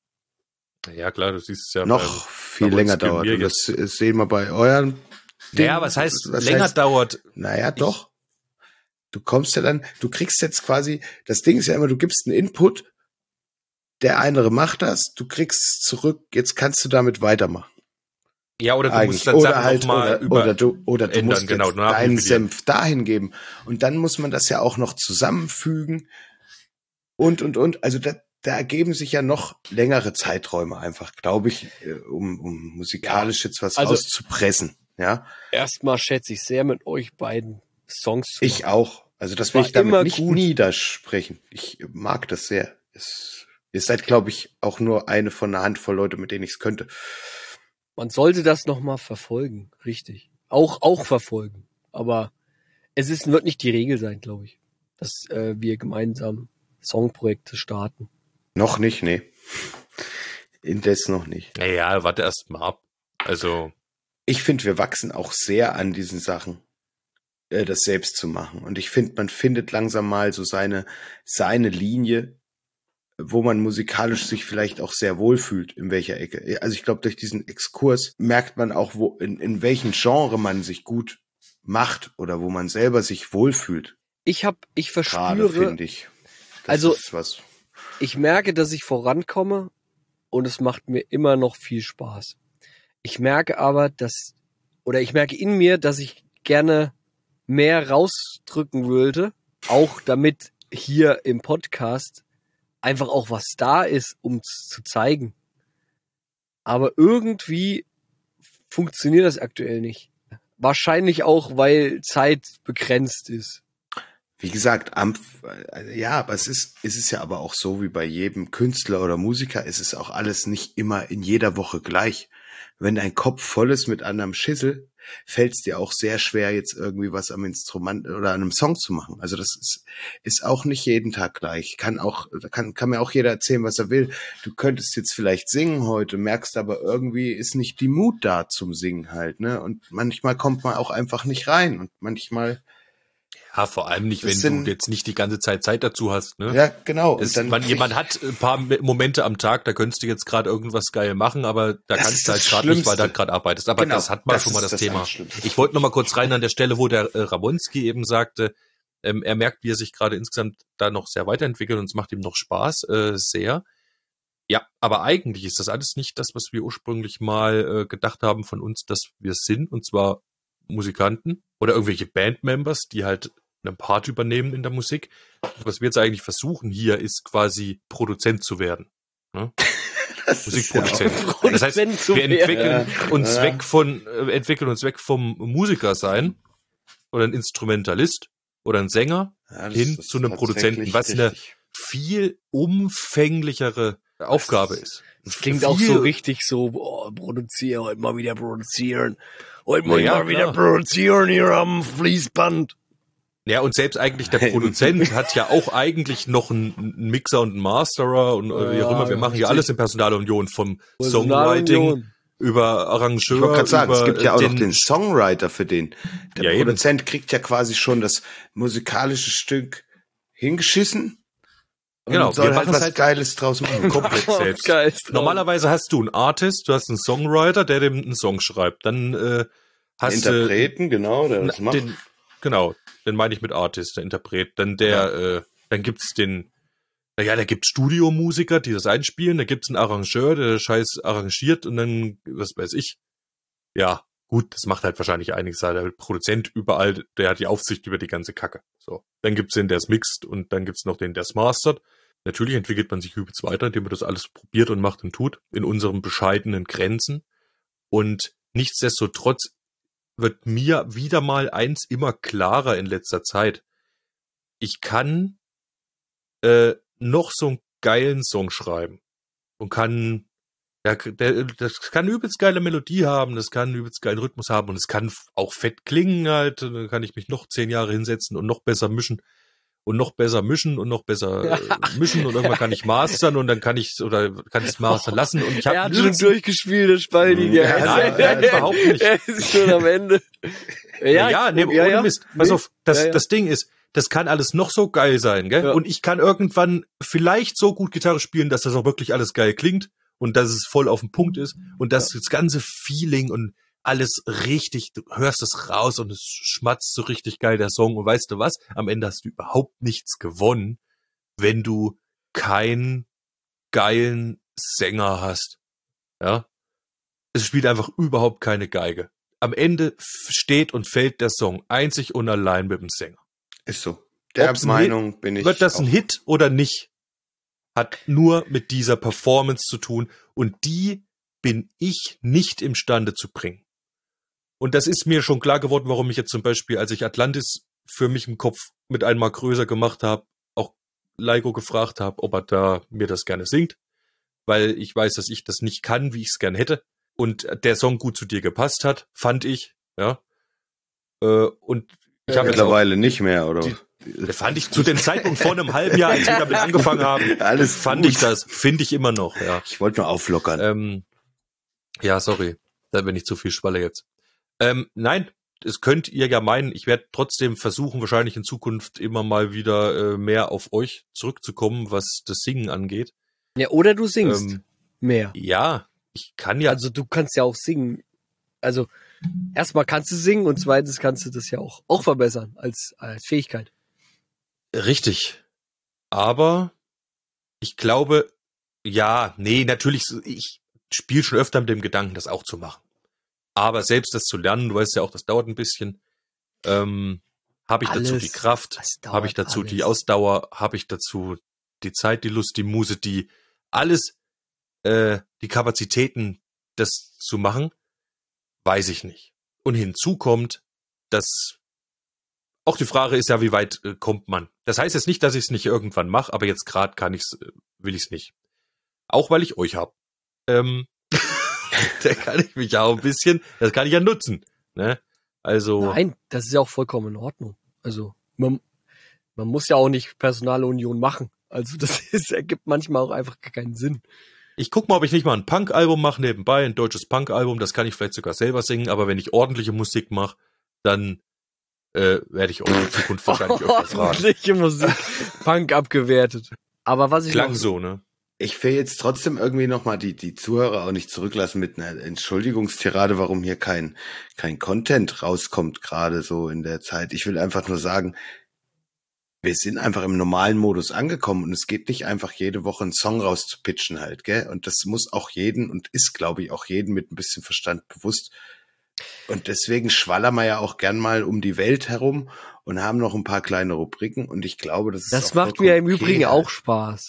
Ja klar, du siehst es ja. noch viel bei länger uns dauert. wir Und das, das sehen wir bei euren beim, ja, Ding. was heißt Was länger heißt- dauert? Naja, doch. Du kommst ja dann, du kriegst jetzt quasi, das Ding ist ja immer, du gibst einen Input, der andere macht das, du kriegst es zurück, jetzt kannst du damit weitermachen. Ja, oder du Eigentlich. musst dann Oder Sachen halt, noch mal oder, über oder du, oder du ändern, musst genau, jetzt danach deinen nivellieren. Senf dahin geben. Und dann muss man das ja auch noch zusammenfügen. Und, und, und. Also da, da ergeben sich ja noch längere Zeiträume einfach, glaube ich, äh, um, um musikalisch jetzt was Also- rauszupressen. Ja, Erstmal schätze ich sehr mit euch beiden Songs zu ich auch. Also das will War ich damit immer nicht gut. niedersprechen. Ich mag das sehr. Es, ihr seid, glaube ich, auch nur eine von einer Handvoll Leute, mit denen ich es könnte. Man sollte das nochmal verfolgen, richtig. Auch, auch verfolgen. Aber es ist, wird nicht die Regel sein, glaube ich, dass äh, wir gemeinsam Songprojekte starten. Noch nicht, nee. Indes noch nicht. Naja, warte erst mal ab. Also, Ich finde, wir wachsen auch sehr an diesen Sachen, äh, das selbst zu machen. Und ich finde, man findet langsam mal so seine, seine Linie, wo man musikalisch sich vielleicht auch sehr wohl fühlt, in welcher Ecke. Also ich glaube, durch diesen Exkurs merkt man auch, wo, in, in welchem Genre man sich gut macht oder wo man selber sich wohlfühlt. Ich hab, ich Gerade, verspüre, finde ich. Das Also- ist was. ich merke, dass ich vorankomme und es macht mir immer noch viel Spaß. Ich merke aber, dass, oder ich merke in mir, dass ich gerne mehr rausdrücken würde, auch damit hier im Podcast einfach auch was da ist, um es zu zeigen. Aber irgendwie funktioniert das aktuell nicht. Wahrscheinlich auch, weil Zeit begrenzt ist. Wie gesagt, am, äh, ja, aber es ist, es ist ja aber auch so wie bei jedem Künstler oder Musiker, es ist auch alles nicht immer in jeder Woche gleich. Wenn dein Kopf voll ist mit anderem Schissel, fällt es dir auch sehr schwer, jetzt irgendwie was am Instrument oder an einem Song zu machen. Also das ist, ist auch nicht jeden Tag gleich. Kann auch, kann, kann mir auch jeder erzählen, was er will. Du könntest jetzt vielleicht singen heute, merkst aber irgendwie ist nicht die Mut da zum Singen halt, ne? Und manchmal kommt man auch einfach nicht rein und manchmal, ja, vor allem nicht, Das wenn sind- du jetzt nicht die ganze Zeit Zeit dazu hast, ne? ja, genau. Es, Und dann man, jemand hat ein paar Me- Momente am Tag, da könntest du jetzt gerade irgendwas geil machen, aber da Das kannst ist du halt das gerade nicht, weil du Schlimmste. halt gerade arbeitest. Aber Genau, das hat man das schon mal ist das, das Thema. Allerschlimmste. Ich wollte noch mal kurz rein an der Stelle, wo der äh, Ramonski eben sagte, ähm, er merkt, wie er sich gerade insgesamt da noch sehr weiterentwickelt und es macht ihm noch Spaß, äh, sehr. Ja, aber eigentlich ist das alles nicht das, was wir ursprünglich mal äh, gedacht haben von uns, dass wir sind, und zwar Musikanten oder irgendwelche Bandmembers, die halt einen Part übernehmen in der Musik. Was wir jetzt eigentlich versuchen hier, ist quasi Produzent zu werden. Ne? Das Musikproduzent. ja auch- Das heißt, Produzent zu wir entwickeln werden. uns Ja. weg von, äh, entwickeln uns weg vom Musiker sein oder ein Instrumentalist oder ein Sänger Ja, das hin ist zu einem Produzenten, tatsächlich was eine richtig. viel umfänglichere Aufgabe ist. Das klingt Viel- auch so richtig so, boah, produzieren, heute mal wieder produzieren. Heute muss ich Ja, mal wieder klar. produzieren hier am Fließband. Ja, und selbst eigentlich der Produzent hat ja auch eigentlich noch einen, einen Mixer und einen Masterer und äh, wie auch Ja, immer. Wir machen ja richtig. alles in Personalunion, vom Songwriting Personalunion. über Arrangeur. Ich wollte gerade sagen, über es gibt ja auch den, noch den Songwriter für den. Der Ja, eben. Produzent kriegt ja quasi schon das musikalische Stück hingeschissen. Und Genau, soll wir halt machen's was halt Geiles draus machen. komplett selbst. Geil. Normalerweise hast du einen Artist, du hast einen Songwriter, der dem einen Song schreibt. Dann äh, hast du Interpreten, genau, der das Na, macht. Den, genau, den meine ich mit Artist, der Interpret. Dann der, äh, dann gibt's den, naja, da gibt's Studiomusiker, die das einspielen, da gibt's einen Arrangeur, der das Scheiß arrangiert und dann, was weiß ich. Ja, gut, das macht halt wahrscheinlich einiges, der Produzent überall, der hat die Aufsicht über die ganze Kacke. So. Dann gibt's den, der es mixt und dann gibt's noch den, der es mastert. Natürlich entwickelt man sich übelst weiter, indem man das alles probiert und macht und tut, in unseren bescheidenen Grenzen. Und nichtsdestotrotz wird mir wieder mal eins immer klarer in letzter Zeit. Ich kann äh, noch so einen geilen Song schreiben und kann, ja, der, das kann eine übelst geile Melodie haben, das kann einen übelst geilen Rhythmus haben und es kann auch fett klingen halt, dann kann ich mich noch zehn Jahre hinsetzen und noch besser mischen und noch besser mischen und noch besser äh, mischen und irgendwann kann ich mastern und dann kann ich oder kann ich es mastern lassen und ich Er hat habe schon durchgespielt, das Spalting. Ja, Ja, nein, nein, überhaupt nicht. Er ist schon am Ende. Ja, ja, nee, ja, ohne ja. Mist. Pass Nee. auf, das, Ja, ja. das Ding ist, das kann alles noch so geil sein, gell? Ja. Und ich kann irgendwann vielleicht so gut Gitarre spielen, dass das auch wirklich alles geil klingt und dass es voll auf den Punkt ist und dass das ganze Feeling und alles richtig, du hörst es raus und es schmatzt so richtig geil, der Song. Und weißt du was? Am Ende hast du überhaupt nichts gewonnen, wenn du keinen geilen Sänger hast. Ja? Es spielt einfach überhaupt keine Geige. Am Ende f- steht und fällt der Song einzig und allein mit dem Sänger. Ist so. Der Ob's ein Meinung bin ich. Wird das ein auch. Hit oder nicht, hat nur mit dieser Performance zu tun und die bin ich nicht imstande zu bringen. Und das ist mir schon klar geworden, warum ich jetzt zum Beispiel, als ich Atlantis für mich im Kopf mit einmal größer gemacht habe, auch Laiko gefragt habe, ob er da mir das gerne singt, weil ich weiß, dass ich das nicht kann, wie ich es gern hätte. Und der Song gut zu dir gepasst hat, fand ich, ja. Äh, und ich habe jetzt auch, Mittlerweile nicht mehr, oder? das fand ich zu dem Zeitpunkt vor einem halben Jahr, als wir damit angefangen haben, Alles fand gut. ich das, finde ich immer noch, ja. Ich wollte nur auflockern. Ähm, ja, sorry, da bin ich zu viel Schwalle jetzt. Ähm, nein, es könnt ihr ja meinen, ich werde trotzdem versuchen, wahrscheinlich in Zukunft immer mal wieder äh, mehr auf euch zurückzukommen, was das Singen angeht. Ja, oder du singst Ähm, mehr. Ja, ich kann ja, Also du kannst ja auch singen. Also erstmal kannst du singen und zweitens kannst du das ja auch, auch verbessern als, als Fähigkeit. richtig. Aber ich glaube, ja, nee, natürlich, so- ich spiele schon öfter mit dem Gedanken, das auch zu machen. Aber selbst das zu lernen, du weißt ja auch, das dauert ein bisschen. Ähm, habe ich dazu Alles. die Kraft? Das dauert Habe ich dazu die alles. Ausdauer? Habe ich dazu die Zeit, die Lust, die Muse, die alles, äh, die Kapazitäten, das zu machen? Weiß ich nicht. Und hinzu kommt, dass auch die Frage ist ja, wie weit äh, kommt man? Das heißt jetzt nicht, dass ich es nicht irgendwann mache, aber jetzt gerade kann ich's, äh, will ich es nicht. Auch weil ich euch hab. Ähm, da kann ich mich ja auch ein bisschen, das kann ich ja nutzen. Ne? Also, Nein, das ist ja auch vollkommen in Ordnung. Also man, man muss ja auch nicht Personalunion machen. Also das ist, ergibt manchmal auch einfach gar keinen Sinn. ich guck mal, ob ich nicht mal ein Punk-Album mache nebenbei, ein deutsches Punk-Album, das kann ich vielleicht sogar selber singen, aber wenn ich ordentliche Musik mache, dann äh, werde ich auch in Zukunft wahrscheinlich öfter fragen. Ordentliche Musik, Punk abgewertet. Aber was ich Klang noch, so, ne? Ich will jetzt trotzdem irgendwie nochmal die, die Zuhörer auch nicht zurücklassen mit einer Entschuldigungstirade, warum hier kein, kein Content rauskommt, gerade so in der Zeit. Ich will einfach nur sagen, wir sind einfach im normalen Modus angekommen und es geht nicht einfach jede Woche einen Song rauszupitchen halt, gell? Und das muss auch jeden und ist, glaube ich, auch jeden mit ein bisschen Verstand bewusst. Und deswegen schwallern wir ja auch gern mal um die Welt herum und haben noch ein paar kleine Rubriken und ich glaube, das ist das auch macht mir im vollkommen okay Übrigen halt. auch Spaß.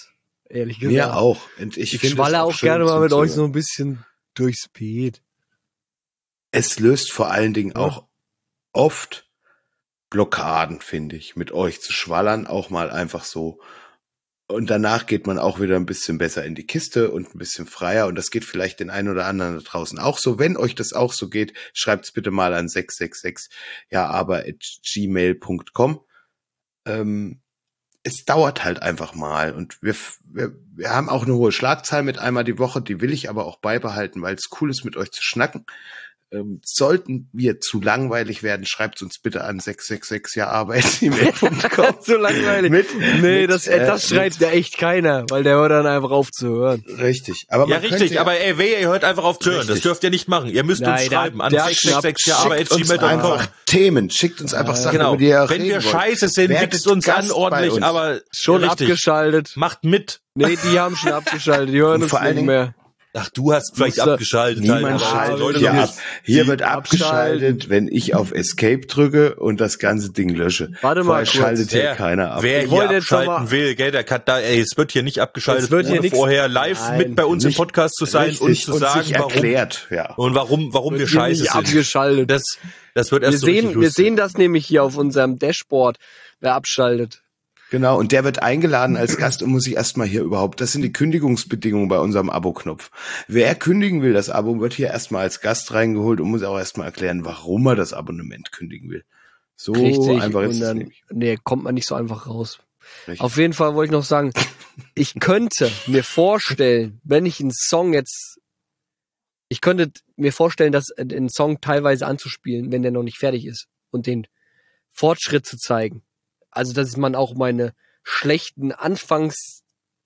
ehrlich gesagt. Mir auch. Und ich Ich finde es schwalle auch schön gerne mal zum mit euch Zuhören. so ein bisschen durchs Beet. Es löst vor allen Dingen Ja. auch oft Blockaden, finde ich, mit euch zu schwallern, auch mal einfach so. Und danach geht man auch wieder ein bisschen besser in die Kiste und ein bisschen freier. Und das geht vielleicht den einen oder anderen da draußen auch so. Wenn euch das auch so geht, schreibt's bitte mal an sechs sechs sechs ja aber at gmail punkt com. Ähm, es dauert halt einfach mal. Und wir, wir, wir haben auch eine hohe Schlagzahl mit einmal die Woche. Die will ich aber auch beibehalten, weil es cool ist, mit euch zu schnacken. Ähm, sollten wir zu langweilig werden, schreibt uns bitte an sechs sechs sechs ja aber at gmail punkt com. So langweilig. Mit, Nee, mit, das, äh, das schreibt ja echt keiner, weil der hört dann einfach auf zu hören. Richtig. Aber Ja, man richtig, könnte ja- aber ey, wehe, ihr hört einfach auf zu hören. Das Richtig. dürft ihr nicht machen. Ihr müsst uns Nein, der- schreiben an der sechs sechs sechs ja aber at schickt uns gmail punkt com. einfach Themen, schickt uns einfach Sachen, Genau. über die ihr Wenn reden wir wollt. scheiße sind, Werdet wichst uns Gast an bei ordentlich, uns. aber Schon richtig. abgeschaltet. Macht mit. Nee, die haben schon abgeschaltet. Die hören Und uns vor allen nicht Dingen- mehr. Ach, du hast vielleicht Musste- abgeschaltet. Niemand aber schaltet Leute hier noch ab. nicht. Hier Sie wird abgeschaltet, abschalten. wenn ich auf Escape drücke und das ganze Ding lösche. Warte mal Vorher kurz. schaltet hier Wer, keiner ab. wer Ich hier wollte jetzt noch abschalten mal- will, gell, der kann da, ey, es wird hier nicht abgeschaltet, Es wird hier ohne nix- vorher live Nein, mit bei uns im nicht Podcast zu sein und Richtig, zu sagen, sich warum, erklärt, ja. und warum, warum wir Wird scheiße nicht sind. abgeschaltet. Das, das wird erst Wir so richtig sehen, wir lustig. sehen das nämlich hier auf unserem Dashboard, wer abschaltet. Genau, und der wird eingeladen als Gast und muss sich erstmal hier überhaupt, das sind die Kündigungsbedingungen bei unserem Abo-Knopf. Wer kündigen will, das Abo, wird hier erstmal als Gast reingeholt und muss auch erstmal erklären, warum er das Abonnement kündigen will. So Richtig. einfach ist Und es dann, nämlich. nee, kommt man nicht so einfach raus. Richtig. Auf jeden Fall wollte ich noch sagen, ich könnte mir vorstellen, wenn ich einen Song jetzt, ich könnte mir vorstellen, dass einen Song teilweise anzuspielen, wenn der noch nicht fertig ist und den Fortschritt zu zeigen. Also, dass man auch meine schlechten Anfangsentwürfe,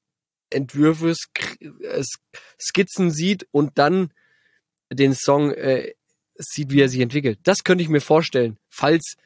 Sk äh, Skizzen sieht und dann den Song äh, sieht, wie er sich entwickelt. Das könnte ich mir vorstellen, falls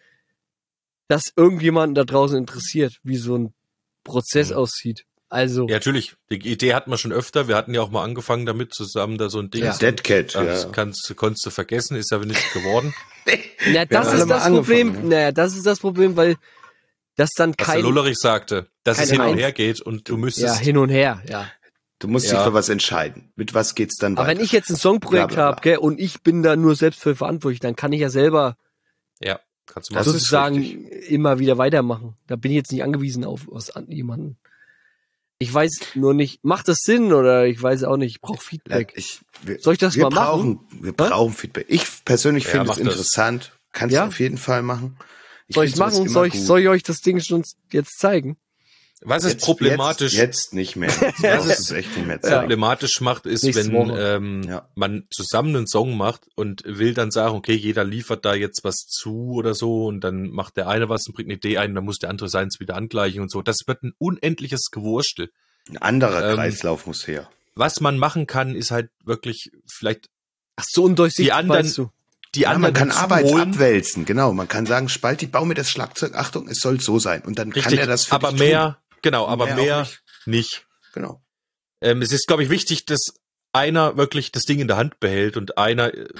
das irgendjemanden da draußen interessiert, wie so ein Prozess Mhm. aussieht. Also, Ja, natürlich. Die Idee hatten wir schon öfter. Wir hatten ja auch mal angefangen damit zusammen, da so ein Ding. Ja. Dead Cat, Ja, ja. das kannst, konntest du vergessen, ist ja nicht geworden. na, das haben alle ist mal das Problem. angefangen, Naja, das ist das Problem, weil das dann Was der kein Lullerich sagte, dass es keine hin und Eins- her geht und du ja, müsstest. hin und her, ja. Du musst Ja. dich für was entscheiden. Mit was geht's dann Aber weiter? wenn ich jetzt ein Songprojekt Bla, bla, bla. habe, gell, und ich bin da nur selbst für verantwortlich, dann kann ich ja selber Ja, kannst du Das machen. ist sozusagen richtig. immer wieder weitermachen. Da bin ich jetzt nicht angewiesen auf was an jemanden. Ich weiß nur nicht, macht das Sinn oder ich weiß auch nicht, ich brauche Ja, Feedback. ich, wir, Soll ich das wir mal brauchen, machen? Wir brauchen Feedback. Ich persönlich Ja, finde mach es das. interessant. Kannst Ja? du auf jeden Fall machen. Soll ich find sowas machen? immer Soll ich, gut. soll ich euch das Ding schon jetzt zeigen? Was ist Jetzt- problematisch? Jetzt, jetzt nicht mehr. Das ist echt nicht mehr Zeit. problematisch macht, ist, Nächste wenn Woche. ähm, Ja. man zusammen einen Song macht und will dann sagen, okay, jeder liefert da jetzt was zu oder so und dann macht der eine was und bringt eine Idee ein, dann muss der andere seins wieder angleichen und so. Das wird ein unendliches Gewurstel. Ein anderer Ähm, Kreislauf muss her. Was man machen kann, ist halt wirklich vielleicht Ach so undurchsichtig, Die anderen- weißt du. die Ja, man anderen kann Arbeit hinzuholen. abwälzen, genau. Man kann sagen, Spalti, bau mir das Schlagzeug, Achtung, es soll so sein. Und dann kann Richtig, er das für aber dich mehr, genau, tun. aber Mehr mehr, auch nicht. nicht. Genau. Ähm, es ist, glaube ich, wichtig, dass einer wirklich das Ding in der Hand behält und einer äh,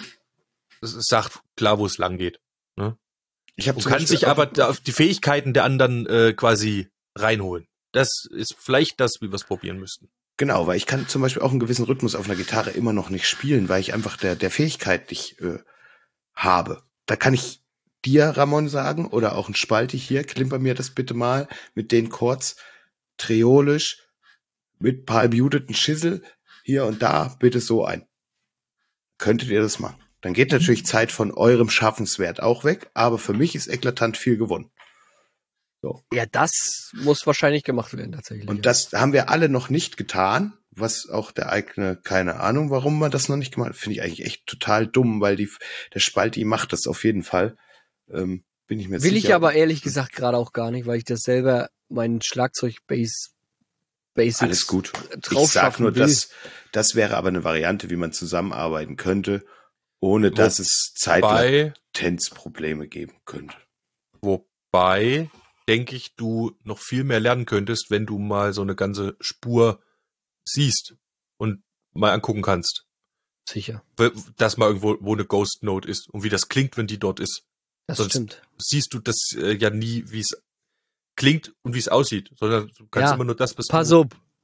sagt klar, wo es lang geht. Ich habe Und kann sich aber da auf die Fähigkeiten der anderen äh, quasi reinholen. Das ist vielleicht das, wie wir es probieren müssten. Genau, weil ich kann zum Beispiel auch einen gewissen Rhythmus auf einer Gitarre immer noch nicht spielen, weil ich einfach der, der Fähigkeit nicht äh, habe. Da kann ich dir, Ramon, sagen, oder auch ein Spalti hier, klimper mir das bitte mal mit den Chords triolisch, mit paar muteten Schissel, hier und da, bitte so ein. Könntet ihr das machen? Dann geht natürlich Zeit von eurem Schaffenswert auch weg, aber für mich ist eklatant viel gewonnen. Ja, das muss wahrscheinlich gemacht werden, tatsächlich. Und das haben wir alle noch nicht getan, was auch der eigene, keine Ahnung, warum man das noch nicht gemacht hat, finde ich eigentlich echt total dumm, weil die, der Spalti macht das auf jeden Fall. Ähm, bin ich mir Will sicher. ich aber ehrlich gesagt gerade auch gar nicht, weil ich das selber meinen Schlagzeug-Bass Basics Alles gut. drauf Ich sag schaffen nur, will. das, das wäre aber eine Variante, wie man zusammenarbeiten könnte, ohne dass es Bei, Zeitlatenzprobleme geben könnte. wobei, denke ich, du noch viel mehr lernen könntest, wenn du mal so eine ganze Spur siehst und mal angucken kannst. Sicher. Dass mal irgendwo wo eine Ghost Note ist und wie das klingt, wenn die dort ist. Das Sonst stimmt. siehst du das äh, ja nie, wie es klingt und wie es aussieht, sondern du kannst Ja, immer nur das, was Pass du, auf.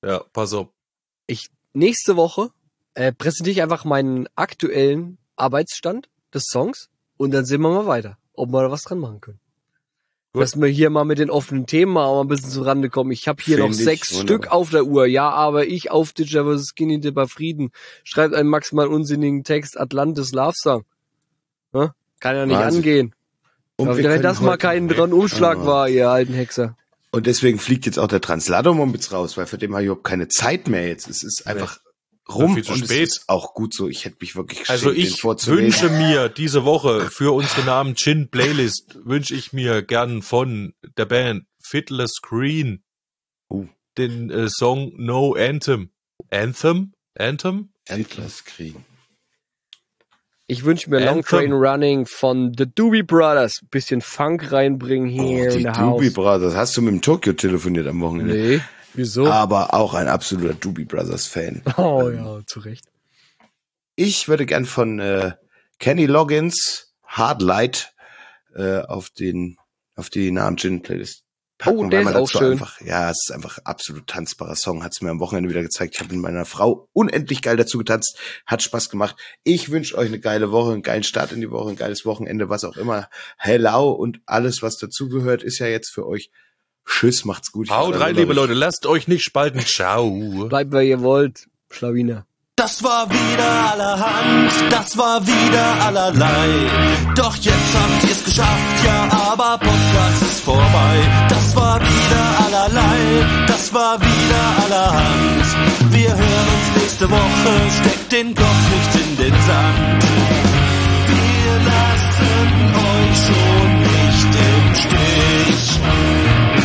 Ja, pass auf. Ich nächste Woche äh, präsentiere ich einfach meinen aktuellen Arbeitsstand des Songs und dann sehen wir mal weiter, ob wir da was dran machen können. Gut. Dass wir hier mal mit den offenen Themen mal auch ein bisschen zu Rande kommen. Ich habe hier Find noch ich sechs wunderbar. Stück auf der Uhr. Ja, aber ich auf Ditcher versus Skinny Dipper Frieden. Schreibt einen maximal unsinnigen Text Atlantis Love Song. Hm? Kann ja nicht Wahnsinn. angehen. Und Aber wir wenn können das mal heute- kein dran Umschlag Ah. war, ihr alten Hexer. Und deswegen fliegt jetzt auch der Translator-Mumpitz raus, weil für den habe ich überhaupt keine Zeit mehr jetzt. Es ist einfach rum viel zu und spät. es ist auch gut so. Ich hätte mich wirklich geschämt, Also den ich vorzulesen. wünsche mir diese Woche für unsere Namen Gin Playlist wünsche ich mir gern von der Band Fiddler's Green Oh. den äh, Song No Anthem. Anthem? Anthem? Endless kriegen. Ich wünsche mir Long Anthem. Train Running von The Doobie Brothers. Bisschen Funk reinbringen Oh, hier die in der Doobie House. Brothers. Hast du mit dem Tokyo telefoniert am Wochenende? Nee, wieso? Aber auch ein absoluter Doobie Brothers Fan. Oh ja, zu Recht. Ich würde gern von äh, Kenny Loggins Hard Light äh, auf den auf die Namen Gin Playlist packen, Oh, der weil man ist auch dazu schön. einfach, ja, es ist einfach absolut tanzbarer Song, hat's mir am Wochenende wieder gezeigt. Ich habe mit meiner Frau unendlich geil dazu getanzt, hat Spaß gemacht. Ich wünsche euch eine geile Woche, einen geilen Start in die Woche, ein geiles Wochenende, was auch immer. Hello und alles, was dazugehört, ist ja jetzt für euch. Tschüss, macht's gut. Haut rein, liebe Leute, lasst euch nicht spalten. Ciao. Bleibt, wer ihr wollt. Schlawiner. Das war wieder allerhand, das war wieder allerlei. Doch jetzt habt ihr's geschafft, ja, aber Podcast ist vorbei. Das war wieder allerlei, das war wieder allerhand. Wir hören uns nächste Woche, steckt den Kopf nicht in den Sand. Wir lassen euch schon nicht im Stich.